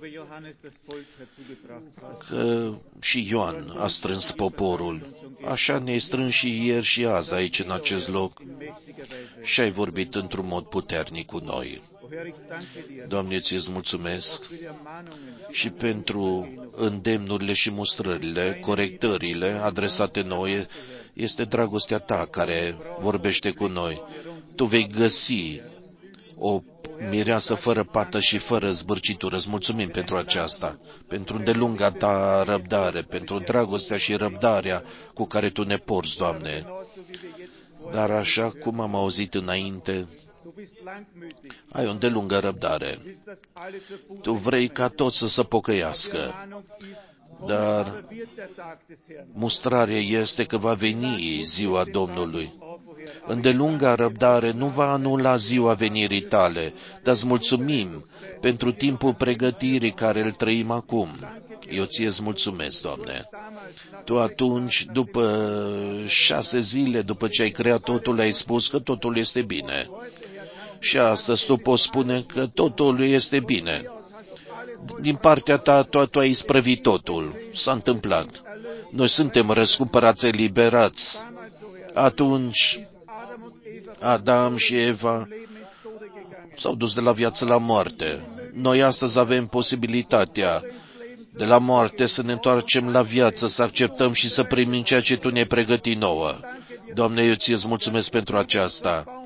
că și Ioan a strâns poporul. Așa ne-ai strâns și ieri și azi aici în acest loc. și ai vorbit într-un mod puternic cu noi. Doamne, ți-ți mulțumesc și pentru îndemnurile și mustrările, corectările adresate noi. Este dragostea ta care vorbește cu noi. Tu vei găsi o mireasă fără pată și fără zbârcitură. Îți mulțumim pentru aceasta, pentru îndelunga ta răbdare, pentru dragostea și răbdarea cu care tu ne porți, Doamne. Dar așa cum am auzit înainte, ai o îndelungă răbdare. Tu vrei ca toți să se pocăiască, dar mustrarea este că va veni ziua Domnului. Îndelunga răbdare nu va anula ziua venirii tale, dar îți mulțumim pentru timpul pregătirii care îl trăim acum. Eu ție-ți mulțumesc, Doamne. Tu atunci, după șase zile, după ce ai creat totul, ai spus că totul este bine. Și astăzi tu poți spune că totul este bine. Din partea ta, tu, tu ai isprăvit totul. S-a întâmplat. Noi suntem răscumpărați, eliberați. Atunci, Adam și Eva s-au dus de la viață la moarte. Noi astăzi avem posibilitatea de la moarte să ne întoarcem la viață, să acceptăm și să primim ceea ce tu ne-ai pregătit nouă. Doamne, eu ție-ți mulțumesc pentru aceasta.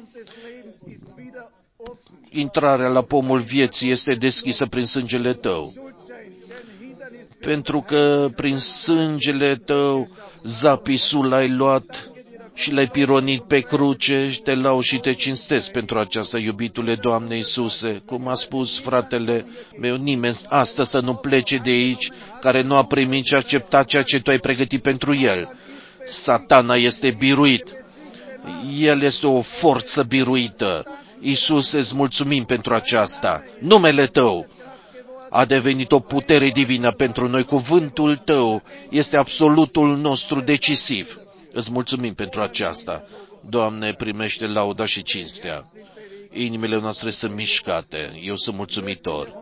Intrarea la pomul vieții este deschisă prin sângele tău. Pentru că prin sângele tău zapisul l-ai luat și l-ai pironit pe cruce și te lau și te cinstesc pentru aceasta, iubitule Doamne Iisuse. Cum a spus fratele meu, nimeni astăzi să nu plece de aici care nu a primit și a acceptat ceea ce tu ai pregătit pentru el. Satana este biruit. El este o forță biruită. Iisuse, îți mulțumim pentru aceasta. Numele tău a devenit o putere divină pentru noi. Cuvântul tău este absolutul nostru decisiv. Îți mulțumim pentru aceasta. Doamne, primește lauda și cinstea. Inimile noastre sunt mișcate. Eu sunt mulțumitor.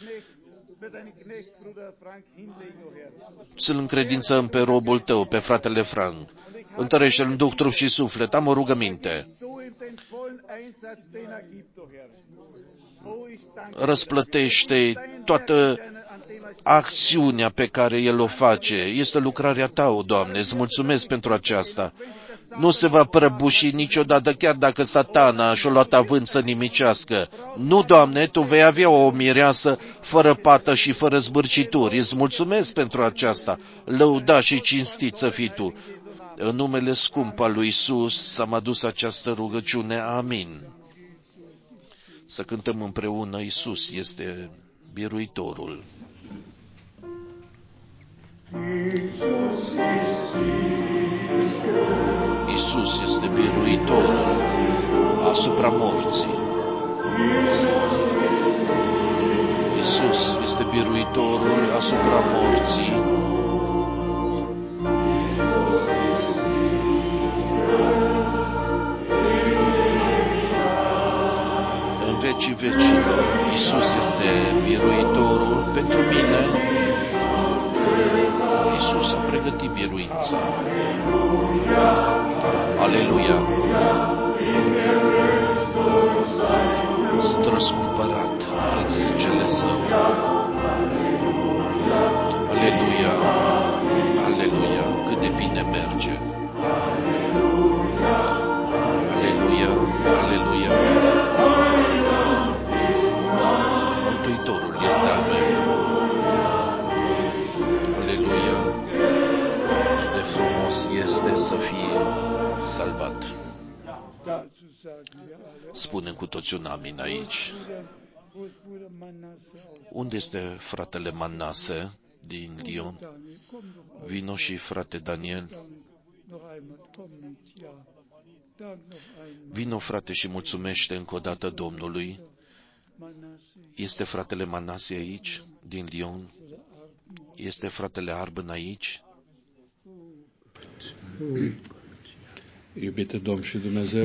Să-l încredințăm pe robul tău, pe fratele Frank. Întărește-l în duh, trup și suflet. Am o rugăminte. Răsplătește toată acțiunea pe care El o face. Este lucrarea ta, o Doamne. Îți mulțumesc pentru aceasta. Nu se va prăbuși niciodată, chiar dacă Satana și-o luat avânt să nimicească. Nu, Doamne, Tu vei avea o mireasă fără pată și fără zbârcituri. Îți mulțumesc pentru aceasta. Lăuda și cinstit să fii Tu. În numele scump al lui Iisus s-a adus această rugăciune. Amin. Să cântăm împreună, Iisus este biruitorul. Iisus este biruitorul asupra morții. Iisus este biruitorul asupra morții. În vecii vecilor, Iisus este biruitorul pentru mine. Iisus a pregătit biruința. Aleluia! Sunt răscumpărat prin sângele Său. Aleluia! Aleluia! Cât de bine merge! Aleluia! Aleluia! Mântuitorul este al meu. Aleluia! De frumos este să fie salvat. Spunem cu toți un amin aici. Unde este fratele Manase din Lyon? Vino și frate Daniel. Vino, frate, și mulțumește încă o dată Domnului. Este fratele Manase aici, din Lyon? Este fratele Arben aici? Iubite Domn și Dumnezeu,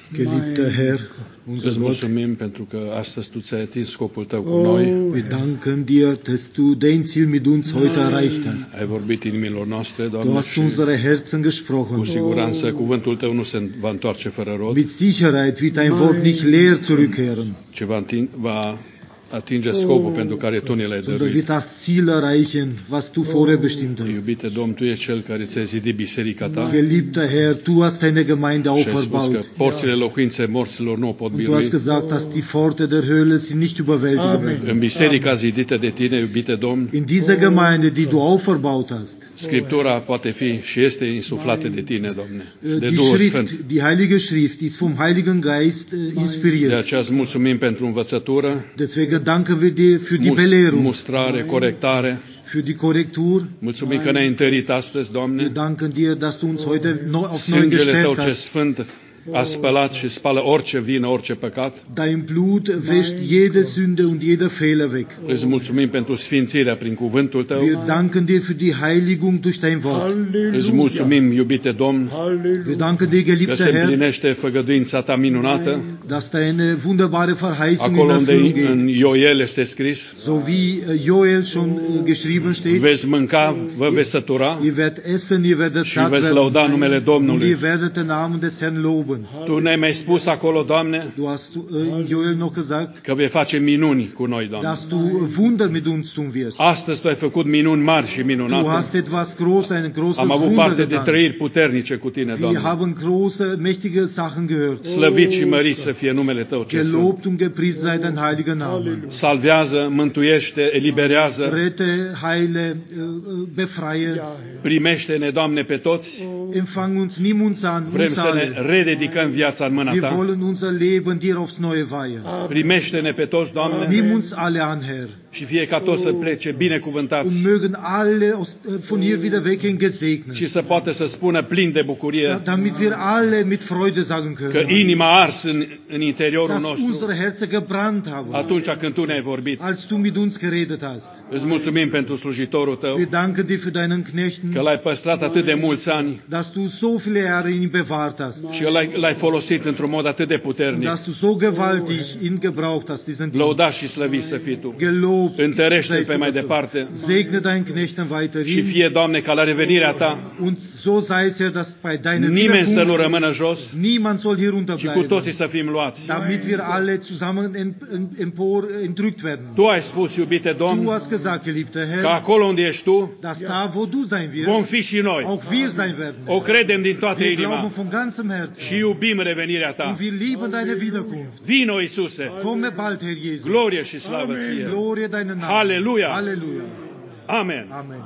Geliebter Herr, unser Îți Gott, mulțumim pentru că astăzi Tu ți-ai atins scopul Tău cu noi. wir danken dir, dass du dein Ziel mit uns heute erreicht hast. Ai vorbit inimilor noastre, Du Doamne, hast și unsere Herzen cu gesprochen. siguranță cuvântul Tău nu se va întoarce fără rod, Mit Sicherheit wird dein Wort nicht leer zurückkehren, ci va, ating, va atinge scopul pentru care Tu ne l-ai sondern dăruit. wird das Ziel erreichen, was du vorher bestimmt hast. Iubite Domn, Tu ești Cel care ți-ai zidit biserica Ta Geliebter Herr, du hast deine Gemeinde și ai spus că auferbaut. porțile locuinței morților nu o pot Und du hast birui. gesagt, dass die Pforte der Höhle sie nicht überwältigen werden. În biserica zidită de Tine, iubite Domn, In dieser Gemeinde, die du auferbaut hast, Scriptura poate fi și este insuflată de Tine, Doamne, äh, de die Duhul Schrift, Sfânt. die Heilige Schrift ist vom Heiligen Geist äh, De inspiriert. aceea îți mulțumim pentru învățătură, Deswegen danken wir dir für die mus- Belehrung, mustrare, corectare. für die Korrektur. Mulțumim că ne-ai întărit astăzi, Wir Doamne. danken dir, dass du uns heute neu, auf neu Sângele Tău gestellt ce hast. sfânt a spălat și spală orice vină, orice păcat. Dein Blut wäscht jede Sünde und jeder Fehler weg. Îți mulțumim pentru sfințirea prin cuvântul Tău. Wir danken dir für die Heiligung durch dein Wort. Îți mulțumim, iubite Domn, Wir danken dir, că se geliebter Herr, împlinește făgăduința Ta minunată, dass deine wunderbare Verheißung in acolo unde Erfüllung geht. în Ioel este scris, So wie äh, Joel schon äh, geschrieben steht, veți mânca, vă veți sătura ihr werdet essen, ihr werdet și satt veți werden lăuda numele und Domnului. ihr werdet den Namen des Herrn loben. Tu ne-ai mai spus acolo, Doamne, Du hast äh, in Joel noch gesagt, că vei face minuni cu noi, Doamne. dass du Wunder mit uns tun wirst. Astăzi Tu ai făcut minuni mari și Du minunate. hast etwas groß, ein großes Am avut Wunder parte de getan. trăiri puternice cu Tine, Wir Doamne. haben große, mächtige Sachen gehört. Slăvit și mărit să fie numele Tău ce sfânt. Gelobt und gepriesen sei dein heiliger Name. Salvează, mântuiește, eliberează, Rette, heile, äh, äh, befreie. primește-ne, Doamne, pe toți. Empfang uns, nimm uns an, Vrem uns să ne alle. rededicăm viața în mâna Wir Ta. wollen unser Leben dir aufs Neue weihen. Primește-ne pe toți, Doamne, Nimm uns alle an, Herr. și fie ca toți să plece binecuvântați Und mögen alle aus, äh, von hier wieder weggehen gesegnet. și să poată să spună plin de Da, bucurie damit wir alle mit Freude sagen că können, inima a ars în, în interiorul dass nostru unsere Herzen gebrannt haben, atunci când Tu ne-ai vorbit. als du mit uns geredet hast. Îți mulțumim pentru slujitorul Tău, Wir danken dir für deinen Knechten, că l-ai păstrat atât de mulți ani dass du so viele Jahre ihn bewahrt hast. și l-ai, l-ai folosit într-un mod atât de Und puternic. dass du so gewaltig ihn gebraucht hast, diesen Dienst. Lăudat și slăvit să fii Tu. Gelobt Întărește-l seist pe du mai dafür. departe Segne deinen Knechten și weiterhin. fie, Doamne, ca la revenirea Ta Und so sei es ja, dass bei deiner nimeni să nu Wiederkunft rămână jos niemand soll hier și cu unterbleiben, toții să fim luați. damit wir alle zusammen en- en- empor entrückt werden. Tu ai spus, iubite Du Domn, hast gesagt, geliebter că Herr, acolo unde ești Tu, dass da, wo du sein vom wirst, fi și noi. auch wir sein werden. O credem din toată Wir glauben inima von ganzem Herzen. și iubim revenirea Ta. Und wir lieben deine Wiederkunft. Vino, Iisuse, Komme bald, Herr Jesus. glorie și slavă Ție. Glorie deinen Namen. Halleluja. Halleluja. Amen. Amen.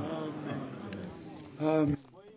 Amen.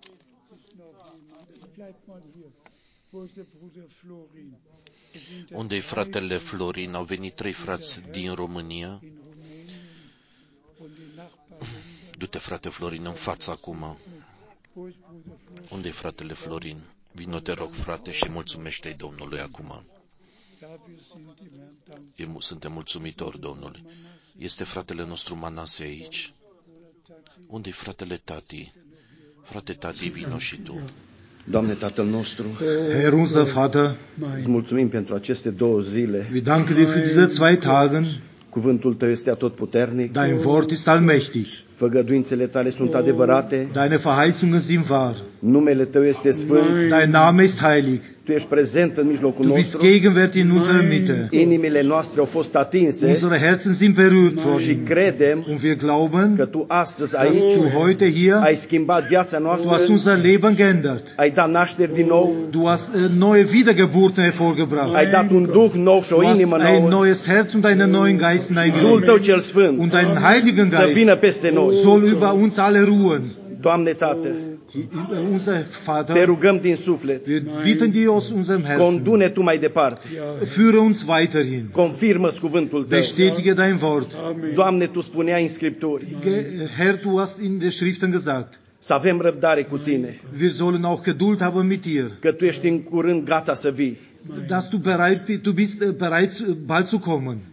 Bleibt mal hier. Wo ist der Bruder Florin? Es sind ja Unde-i fratele Florin? Au venit trei frați din România. in Rumänien und die Nachbarländer. Du-te, frate Florin, în față acum. Wo ist Bruder Florin? Unde-i fratele Florin? Vino, te rog, frate, și mulțumește-i Domnului acum. Da wir sind im Herrn Dank. E mu- Suntem mulțumitori Domnului. Este fratele nostru Manase aici? Unde-i fratele Tati? Frate Tati, vino și tu. Doamne, Tatăl nostru, Herr unser Vater, îți mulțumim pentru aceste două zile. wir danken dir für diese zwei Tage. Cuvântul Tău este atotputernic, Dein Wort ist allmächtig. făgăduințele Tale sunt adevărate, Deine Verheißungen sind wahr. numele Tău este sfânt, Dein Name ist heilig. Tu ești prezent în mijlocul Du bist nostru, gegenwärtig in unserer Mitte. inimile noastre au fost atinse Unsere Herzen sind berührt și worden. credem Und wir glauben, că Tu astăzi dass aici du heute hier, ai schimbat viața du hast noastră, unser Leben geändert. ai dat nașteri din nou, Du hast äh, neue Wiedergeburten hervorgebracht. ai dat un duh nou și o Du hast inimă ein nouă, neues Herz und einen neuen Geist Duhul hineingelegt. Tău cel Sfânt Und dein Heiligen să Geist vină peste noi. soll über uns alle ruhen. Doamne Tată, Unser te Vater, rugăm din suflet, wir bitten dir aus unserem Herzen, condu-ne Tu mai departe, führe uns weiterhin. confirmă-ți cuvântul Tău. Bestätige dein Wort. Doamne, Tu spuneai în Scripturi Ge- Herr, du hast in den Schriften gesagt, să avem răbdare cu Tine, wir sollen auch Geduld haben mit dir, că Tu ești în curând gata să vii. dass du bereit, bi- du bist äh, bereit, äh, bald zu kommen.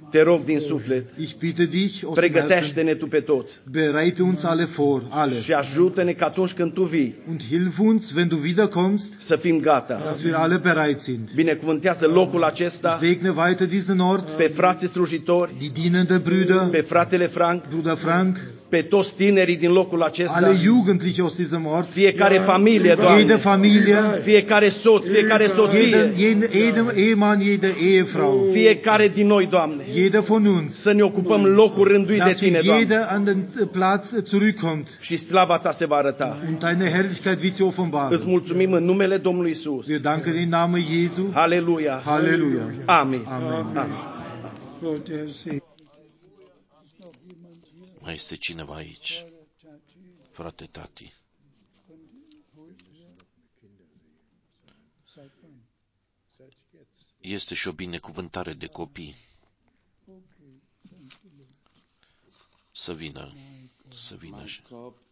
Te rog din suflet, Ich bitte dich aus dem Herzen, pregătește-ne Tu pe toți bereite uns alle vor, alle. și ajută-ne că atunci când Tu vii Und hilf uns, wenn du wiederkommst, să fim gata. dass wir alle bereit sind. Binecuvântează locul acesta, Segne weiter diesen Ort, pe frații slujitori, die dienenden Brüder, pe fratele Frank, Bruder Frank, pe toți tinerii din locul acesta, alle Jugendliche aus diesem Ort, fiecare familie, jede Doamne, Familie, fiecare soț, fiecare soție, jeden, jeden, jedem Ehemann, jede Ehefrau, fiecare din noi, Doamne, jeder von uns, să ne ocupăm locul rânduit de dass Tine, wir Doamne, jeder an den Platz zurückkommt și slava Ta se va arăta. und deine Herrlichkeit wird sich Îți offenbaren. mulțumim în numele Domnului Isus. Wir danken im Namen Jesu. Halleluja. Halleluja. Amin. Amen. Amin. Gott, der Segen. Mai este cineva aici? Frate Tati. Este și o binecuvântare de copii. Să vină, să vină. și-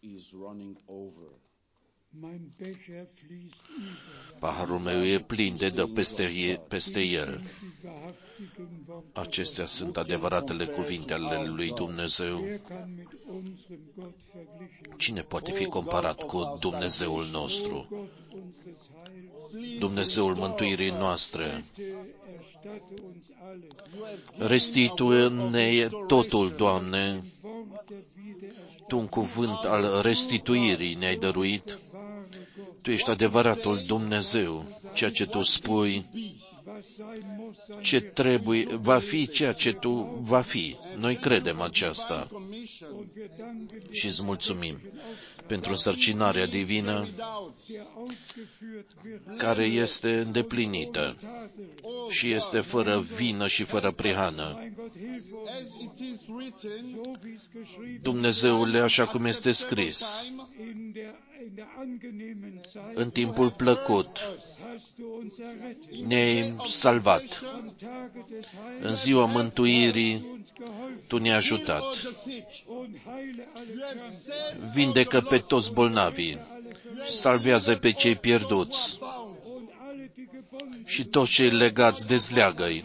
Mein Becher fließt über. Paharul meu e plin de dă peste, e- peste el. Die wahrhaftigen Worte. Acestea sunt adevăratele cuvinte ale lui Dumnezeu. Wer kann mit unserem Gott verglichen? Cine poate fi comparat cu Dumnezeul nostru? Gott unseres Heils, Dumnezeul mântuirii noastre. bitte erstatte uns alle Restituie-ne totul, Doamne. Wort der Wiedererstattung, Tu un cuvânt al restituirii ne-ai dăruit. wahre Gott. Tu ești adevăratul Dumnezeu. Ceea ce Tu spui, Was sein muss, sein ce trebuie, va fi ceea ce Tu va fi. Noi credem aceasta und wir danken dir, și îți mulțumim pentru însărcinarea divină der ausgeführt wird. care este îndeplinită și este fără vină și fără prihană. Mein Gott, hilf uns, so wie es geschrieben Dumnezeule, așa cum este scris, in der, in der angenehmen Zeit în timpul plăcut hast du uns errettet. ne-ai salvat. Am Tage des Heils În ziua mântuirii uns geholfen Tu ne-ai ajutat. und heile alle Kranken Vindecă pe toți bolnavii, salvează pe cei pierduți und alle, die gebunden și toți cei legați dezleagă-i.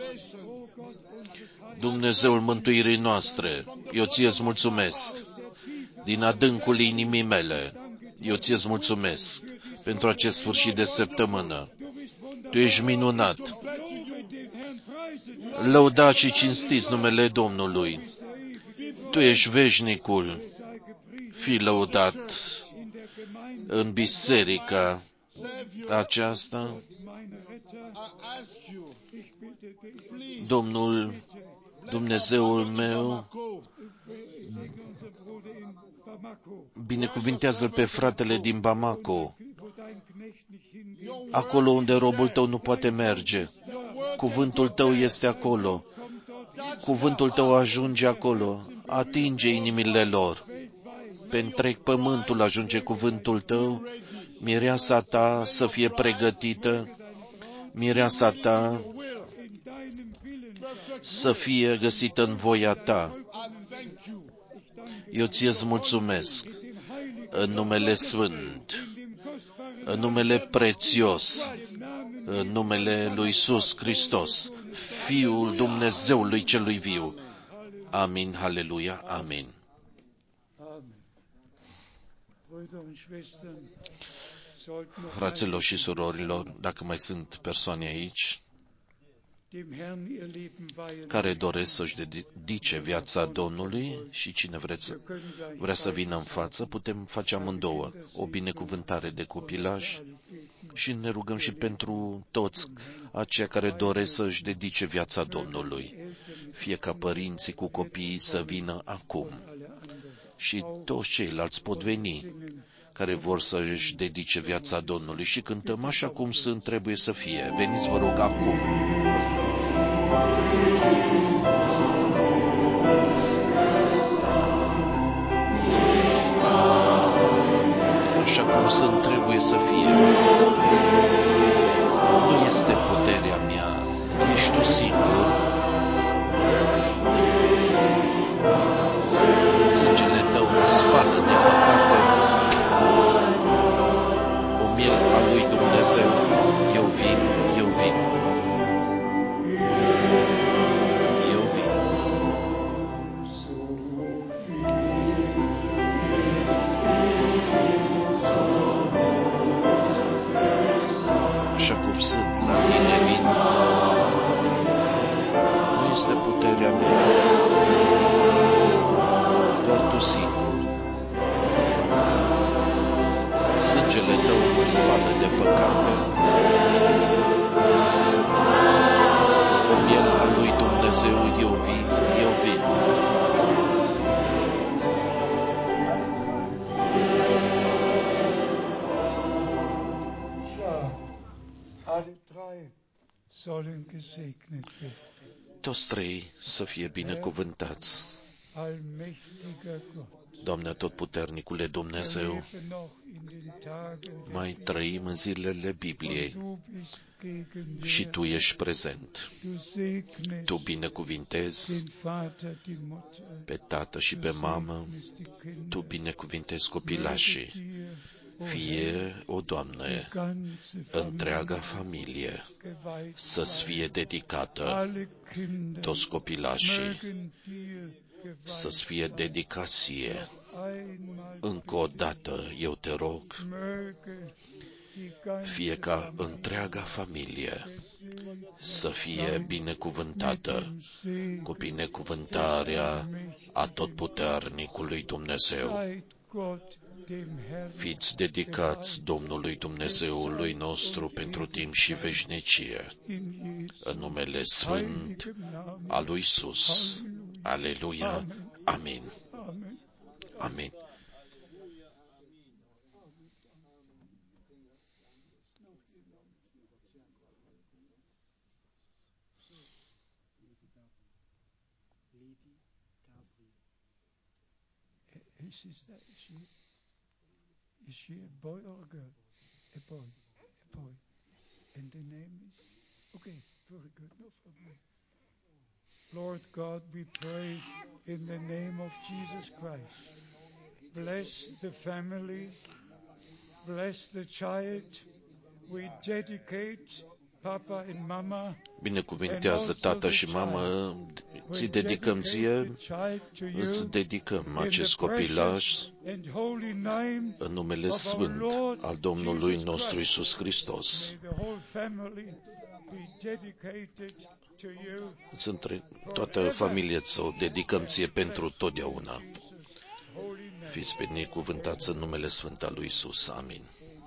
Dumnezeul mântuirii noastre, eu ție-ți mulțumesc din adâncul inimii mele. Eu ție-ți mulțumesc pentru acest sfârșit de săptămână. Tu ești minunat. den Herrn preiset. Lăudați și cinstiți numele Domnului. Tu ești veșnicul. Fii lăudat în biserica aceasta. Meine Retter, ich bitte dich, Domnul, Dumnezeul meu, segne unseren Bruder in Bamako, binecuvintează-l pe fratele din Bamako, wo dein Knecht nicht hingeht. acolo unde robul tău nu poate merge. Cuvântul tău este acolo. Cuvântul tău ajunge acolo, atinge inimile lor. Pe întreg pământul ajunge cuvântul tău, mireasa ta să fie pregătită, mireasa ta să fie găsită în voia ta. Eu ție-ți mulțumesc în numele sfânt, în numele prețios, în numele lui Iisus Hristos, Fiul Dumnezeului celui viu. Amin, haleluia, amin. Brüder und Schwestern, sollten noch Fraților și surorilor, dacă mai sunt persoane aici dem Herrn ihr Leben weihen, care doresc să-și dedice viața Domnului și cine vreți, vrea să vină în față, putem face amândouă o binecuvântare de copilaj și ne rugăm și pentru toți aceia care doresc să-și dedice viața Domnului. Fie ca părinții cu copiii să vină acum și toți ceilalți pot veni care vor să-și dedice viața Domnului și cântăm așa cum sunt, trebuie să fie. Veniți, vă rog, acum. Așa cum sunt, trebuie să fie. Nu este puterea mea, ești tu singur. Sângele tău mă spală de păcate. O miel a lui Dumnezeu, eu vin, eu vin. Eu vin. păcate. O miel al lui Dumnezeu, eu vin, eu vin. Alle drei sollen gesegnet werden. Toți trei să fie binecuvântați. Allmächtiger Gott, Doamne Atotputernicule Dumnezeu, wir leben noch in den Tagen mai trăim în zilele Bibliei Du bist și gegenwärtig. Tu ești prezent. Du segnest Tu binecuvintezi den Vater, die Mutter, pe tată și pe mamă, segnest die Kinder. Tu binecuvintezi copilașii. Fie, o Doamne, întreaga familie să-ți fie dedicată, toți copilașii să-ți fie dedicație. Încă o dată, eu te rog, fie ca întreaga familie să fie binecuvântată cu binecuvântarea Atotputernicului Dumnezeu. Fiți dedicați Domnului Dumnezeului nostru pentru timp și veșnicie, în numele Sfânt al lui Iisus. Aleluia. Amin. Amin. Is, is, that, is, she, is she a boy or a girl? A boy. A boy. And the name is? Okay, very good, no problem. Lord God, we pray in the name of Jesus Christ. Bless the family. Bless the child. We dedicate Papa and Mama. Binecuvintează tată și mamă, ți dedicăm ție, îți dedicăm acest copilaș în numele Sfânt al Domnului nostru Iisus Hristos. Îți între toată familia să o dedicăm ție pentru totdeauna. Fiți binecuvântați în numele Sfânt al lui Iisus. Amin.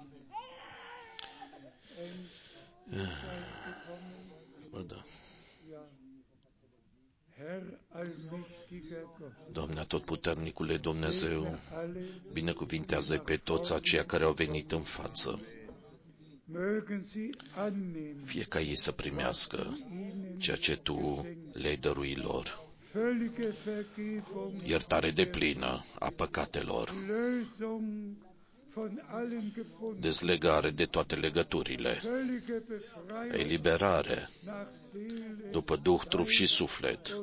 Da. Doamne Atotputernicule Dumnezeu, binecuvintează pe toți aceia care au venit în față. Fie ca ei să primească ceea ce Tu le-ai dăruit lor. Iertare deplină a păcatelor, dezlegare de toate legăturile, eliberare după Duh, trup și suflet.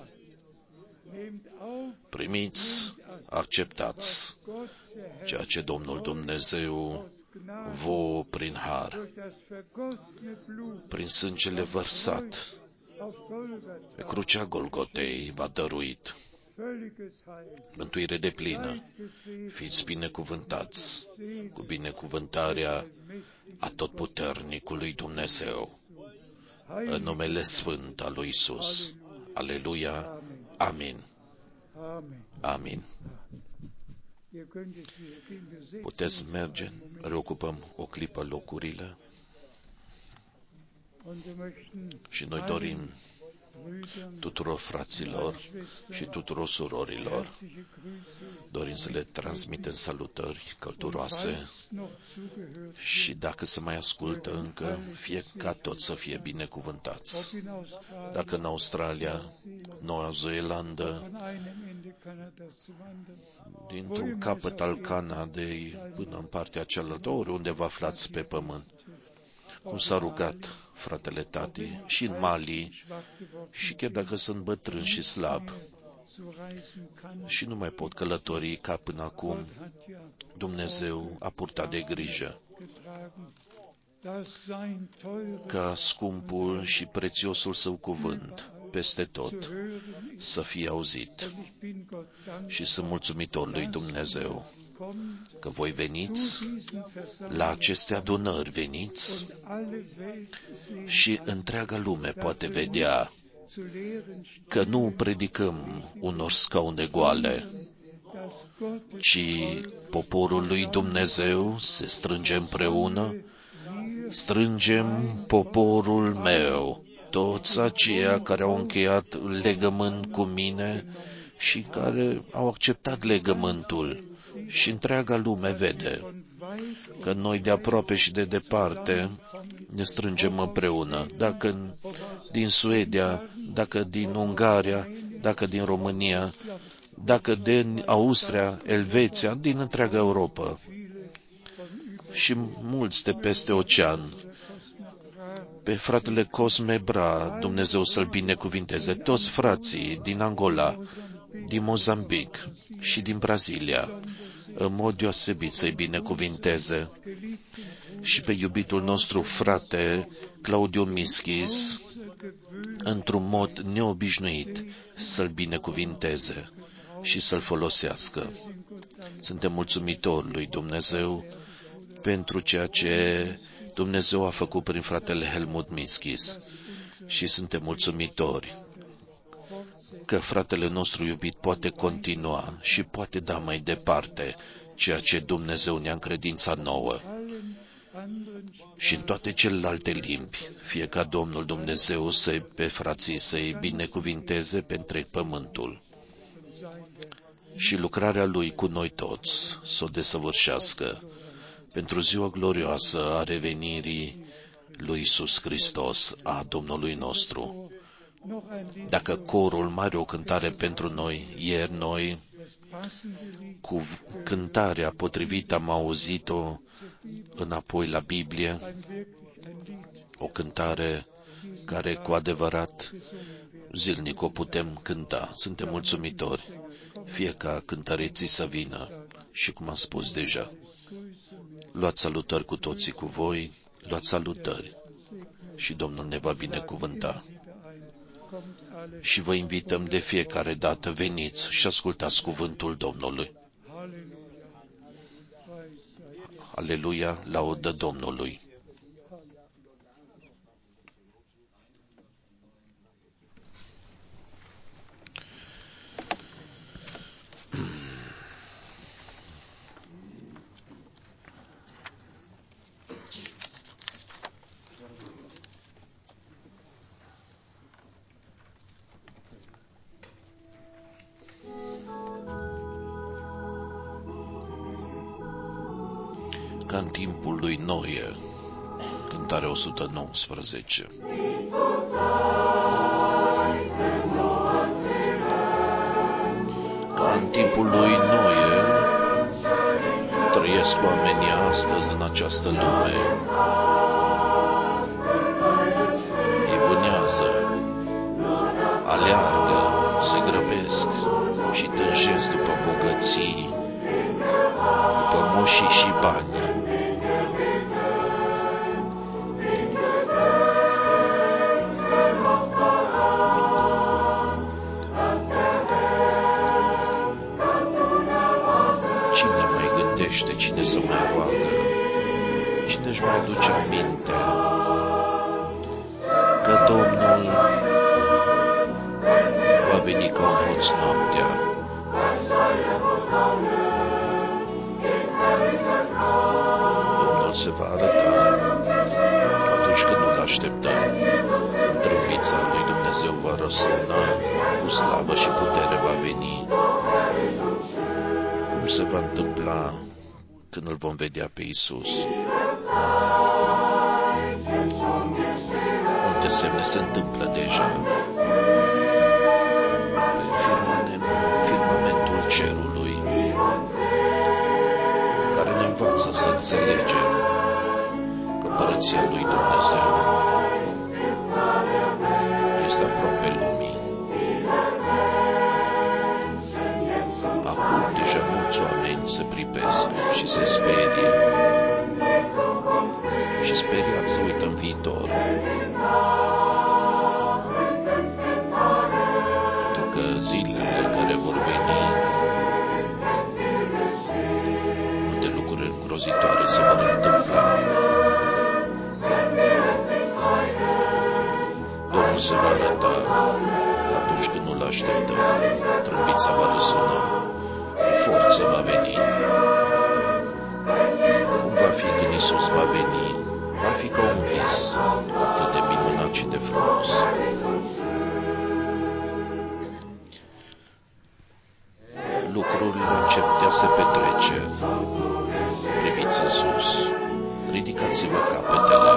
Primiți, acceptați ceea ce Domnul Dumnezeu vouă prin har, prin sângele vărsat pe crucea Golgotei v-a dăruit mântuire deplină. Fiți binecuvântați cu binecuvântarea Atotputernicului Dumnezeu, în numele Sfânt al lui Iisus. Aleluia. Amin. Amin. Puteți merge, reocupăm o clipă locurile și noi dorim tuturor fraților și tuturor surorilor, dorim să le transmitem salutări călduroase și dacă se mai ascultă încă, fie ca toți să fie binecuvântați. Dacă în Australia, Noua Zeelandă, dintr-un capăt al Canadei până în partea cealaltă, oriunde vă aflați pe pământ, cum s-a rugat fratele Tati, și în Mali, și chiar dacă sunt bătrân și slab și nu mai pot călători ca până acum, Dumnezeu a purtat de grijă ca scumpul și prețiosul Său cuvânt peste tot să fie auzit. Și sunt mulțumitor lui Dumnezeu că voi veniți la aceste adunări, veniți și întreaga lume poate vedea că nu predicăm unor scaune goale, ci poporul lui Dumnezeu se strânge împreună strângem poporul meu, toți aceia care au încheiat legământ cu mine și care au acceptat legământul. Și întreaga lume vede că noi de aproape și de departe ne strângem împreună. Dacă din Suedia, dacă din Ungaria, dacă din România, dacă din Austria, Elveția, din întreaga Europa și mulți de peste ocean. Pe fratele Cosme Bra, Dumnezeu să-l binecuvinteze, toți frații din Angola, din Mozambic și din Brazilia, în mod deosebit să-i binecuvinteze. Și pe iubitul nostru frate Claudiu Mischis, într-un mod neobișnuit, să-l binecuvinteze și să-l folosească. Suntem mulțumitori lui Dumnezeu pentru ceea ce Dumnezeu a făcut prin fratele Helmut Mischis și suntem mulțumitori că fratele nostru iubit poate continua și poate da mai departe ceea ce Dumnezeu ne-a încredințat nouă. Și în toate celelalte limbi, fie ca Domnul Dumnezeu să-i pe frații să-i binecuvinteze pe întreg pământul și lucrarea Lui cu noi toți să o desăvârșească pentru ziua glorioasă a revenirii lui Iisus Hristos, a Domnului nostru. Dacă corul mai are o cântare pentru noi, ieri noi, cu cântarea potrivită am auzit-o înapoi la Biblie, o cântare care cu adevărat zilnic o putem cânta. Suntem mulțumitori, fie ca cântăreții să vină și cum am spus deja. Luați salutări cu toții cu voi, luați salutări și Domnul ne va binecuvânta. Și vă invităm de fiecare dată, veniți și ascultați cuvântul Domnului. Aleluia, laudă Domnului. Ca în timpul lui Noe, cântare o sută nouăsprezece. Ca în timpul lui Noe, trăiesc oamenii astăzi în această lume. Ei vânează, aleargă, se grăbesc și tânjesc după bogății, după moșii și bani. Cine mai gândește, cine să mai roagă, cine își mai duce aminte că Domnul va veni ca un hoț noaptea. Domnul se va arăta atunci când nu-L așteptăm. Trâmbița lui Dumnezeu va răsuna, cu slavă și putere va veni. Cum se va întâmpla când îl vom vedea pe Iisus? Multe semne se întâmplă deja. Pe firmamentul cerului, care ne învață să înțelegem că Împărăția lui Dumnezeu este aproape lumii. Acum deja mulți oameni se pripesc și se sperie și speriați să uită în viitor. Pentru că zilele care vor veni, multe lucruri îngrozitoare se vor întâmpla. Domnul se va arăta atunci când nu-L așteptăm. Trâmbița va răsuna, cu forță va veni. Cum va fi când Iisus va veni? Va fi ca ridicați-vă capetele.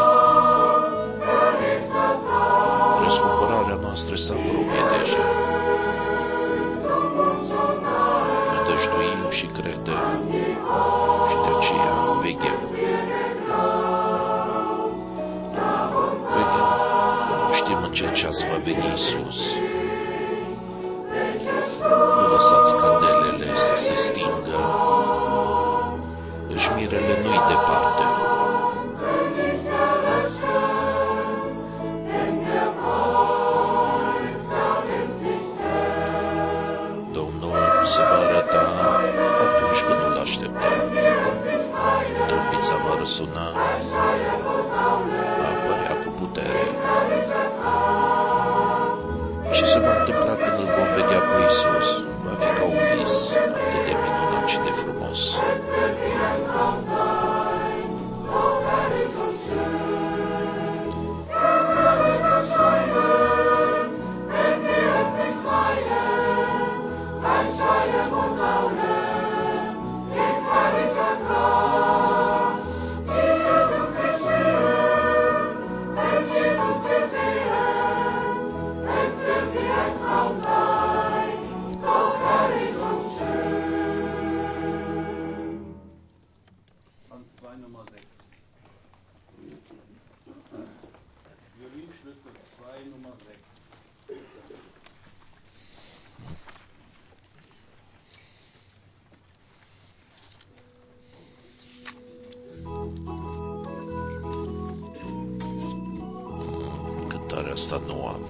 Răscumpărarea noastră se apropie deja. Nădăjduim și credem și de aceea veghem. Veghem, nu știm în ce ceas va veni Iisus. Nu lăsați candelele să se stingă. Jmirele nu-i departe. Domnul se va arăta atunci când nu-L așteptăm. Trâmbița va răsuna, va apărea cu putere. Ce se va întâmpla când îl vom vedea pe Iisus? Va fi ca un vis atât de minunat și de frumos. Cântarea asta nu am.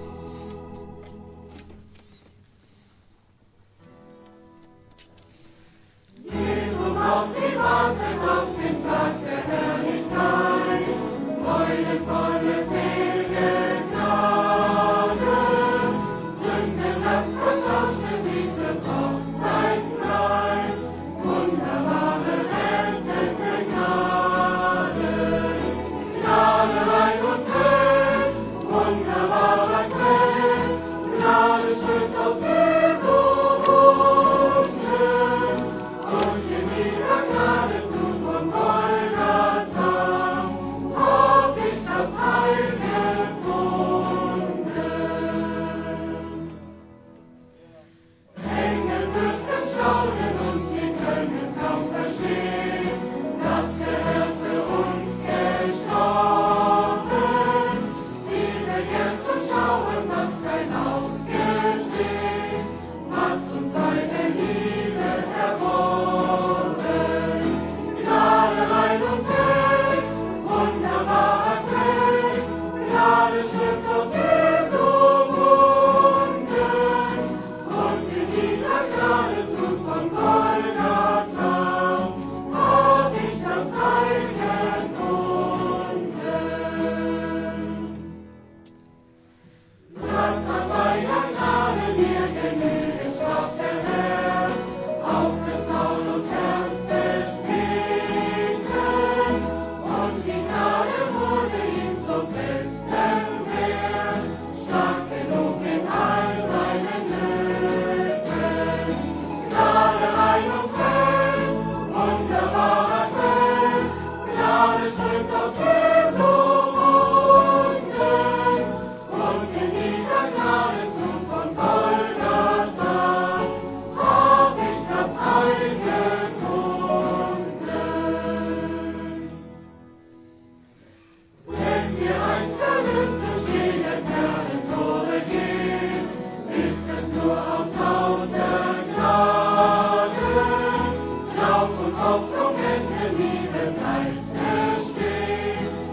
Hoffnung in der Liebe bleibt bestehen.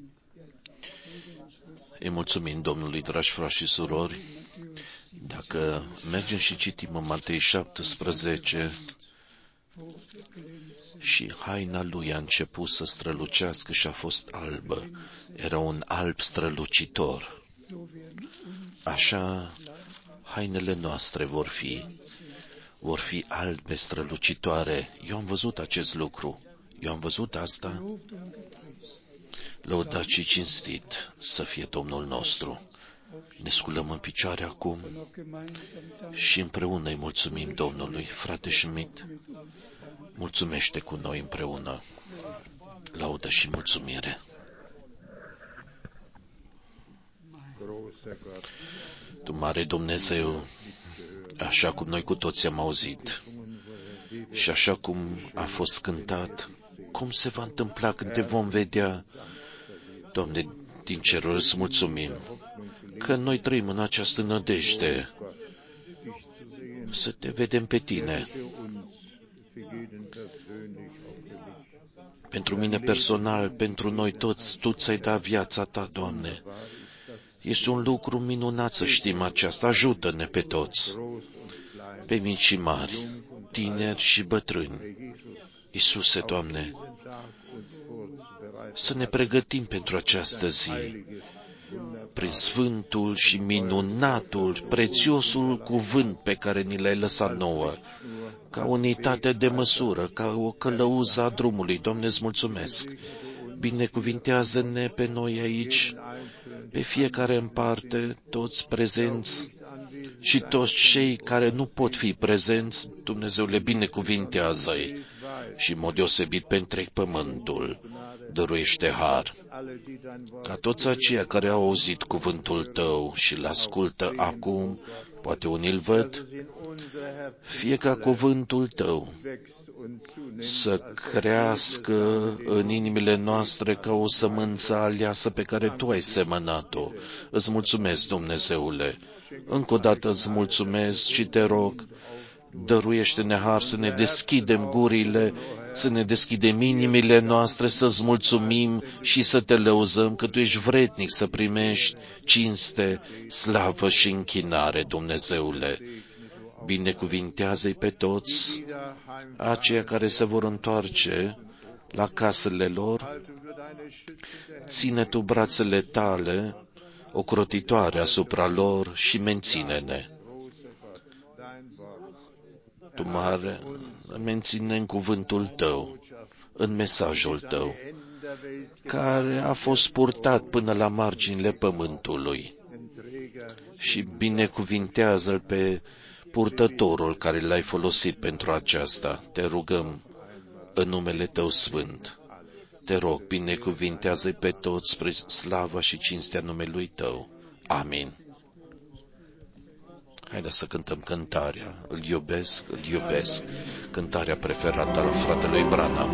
Îi mulțumim Domnului, dragi frați și surori. Dacă mergem și citim în Matei șaptesprezece, și haina lui a început să strălucească și a fost albă. Era un alb strălucitor. Așa hainele noastre vor fi. Vor fi albe strălucitoare. Eu am văzut acest lucru. Eu am văzut asta. Lăudat și cinstit să fie Domnul nostru. Ne sculăm în picioare acum și împreună îi mulțumim Domnului. Frate Schmidt, mulțumește cu noi împreună. Laudă și mulțumire. Tu, mare Dumnezeu, așa cum noi cu toți am auzit și așa cum a fost cântat, cum se va întâmpla când te vom vedea, Doamne, din ceruri îți mulțumim că noi trăim în această nădejde să te vedem pe tine. Pentru mine personal, pentru noi toți, Tu ți-ai dat viața Ta, Doamne. Este un lucru minunat să știm aceasta. Ajută-ne pe toți, pe mici și mari, tineri și bătrâni. Iisuse, Doamne, să ne pregătim pentru această zi, prin sfântul și minunatul, prețiosul cuvânt pe care ni l-ai lăsat nouă, ca unitate de măsură, ca o călăuză a drumului. Doamne, îți mulțumesc! Binecuvintează-ne pe noi aici, pe fiecare în parte, toți prezenți și toți cei care nu pot fi prezenți, Dumnezeu le binecuvintează-i și în mod deosebit pe întreg pământul dăruiește har. Ca toți aceia care au auzit cuvântul Tău și îl ascultă acum, poate unii îl văd, fie ca cuvântul Tău să crească în inimile noastre ca o sămânță aleasă pe care Tu ai semănat-o. Îți mulțumesc, Dumnezeule. Încă o dată îți mulțumesc și te rog, dăruiește-ne har să ne deschidem gurile, să ne deschidem inimile noastre, să-ți mulțumim și să te lăuzăm că Tu ești vrednic să primești cinste, slavă și închinare, Dumnezeule. Binecuvintează-i pe toți aceia care se vor întoarce la casele lor. Ține Tu brațele Tale ocrotitoare asupra lor și menține-ne. Tu, mare, menține în cuvântul Tău, în mesajul Tău, care a fost purtat până la marginile pământului, și binecuvintează-l pe purtătorul care l-ai folosit pentru aceasta. Te rugăm în numele Tău sfânt. Te rog, binecuvintează-i pe toți spre slava și cinstea numelui Tău. Amin. Haideți să cântăm cântarea. Îl iubesc, îl iubesc. Cântarea preferată a fratelui Branham.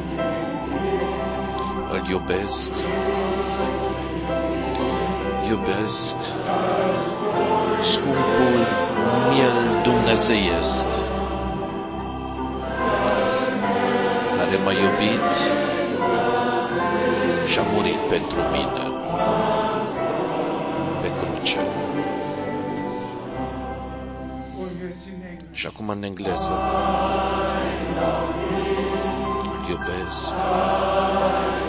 Îl iubesc, iubesc, scumpul miel dumnezeiesc, care m-a iubit și a murit pentru mine pe cruce. Și acum în engleză. Îl iubesc,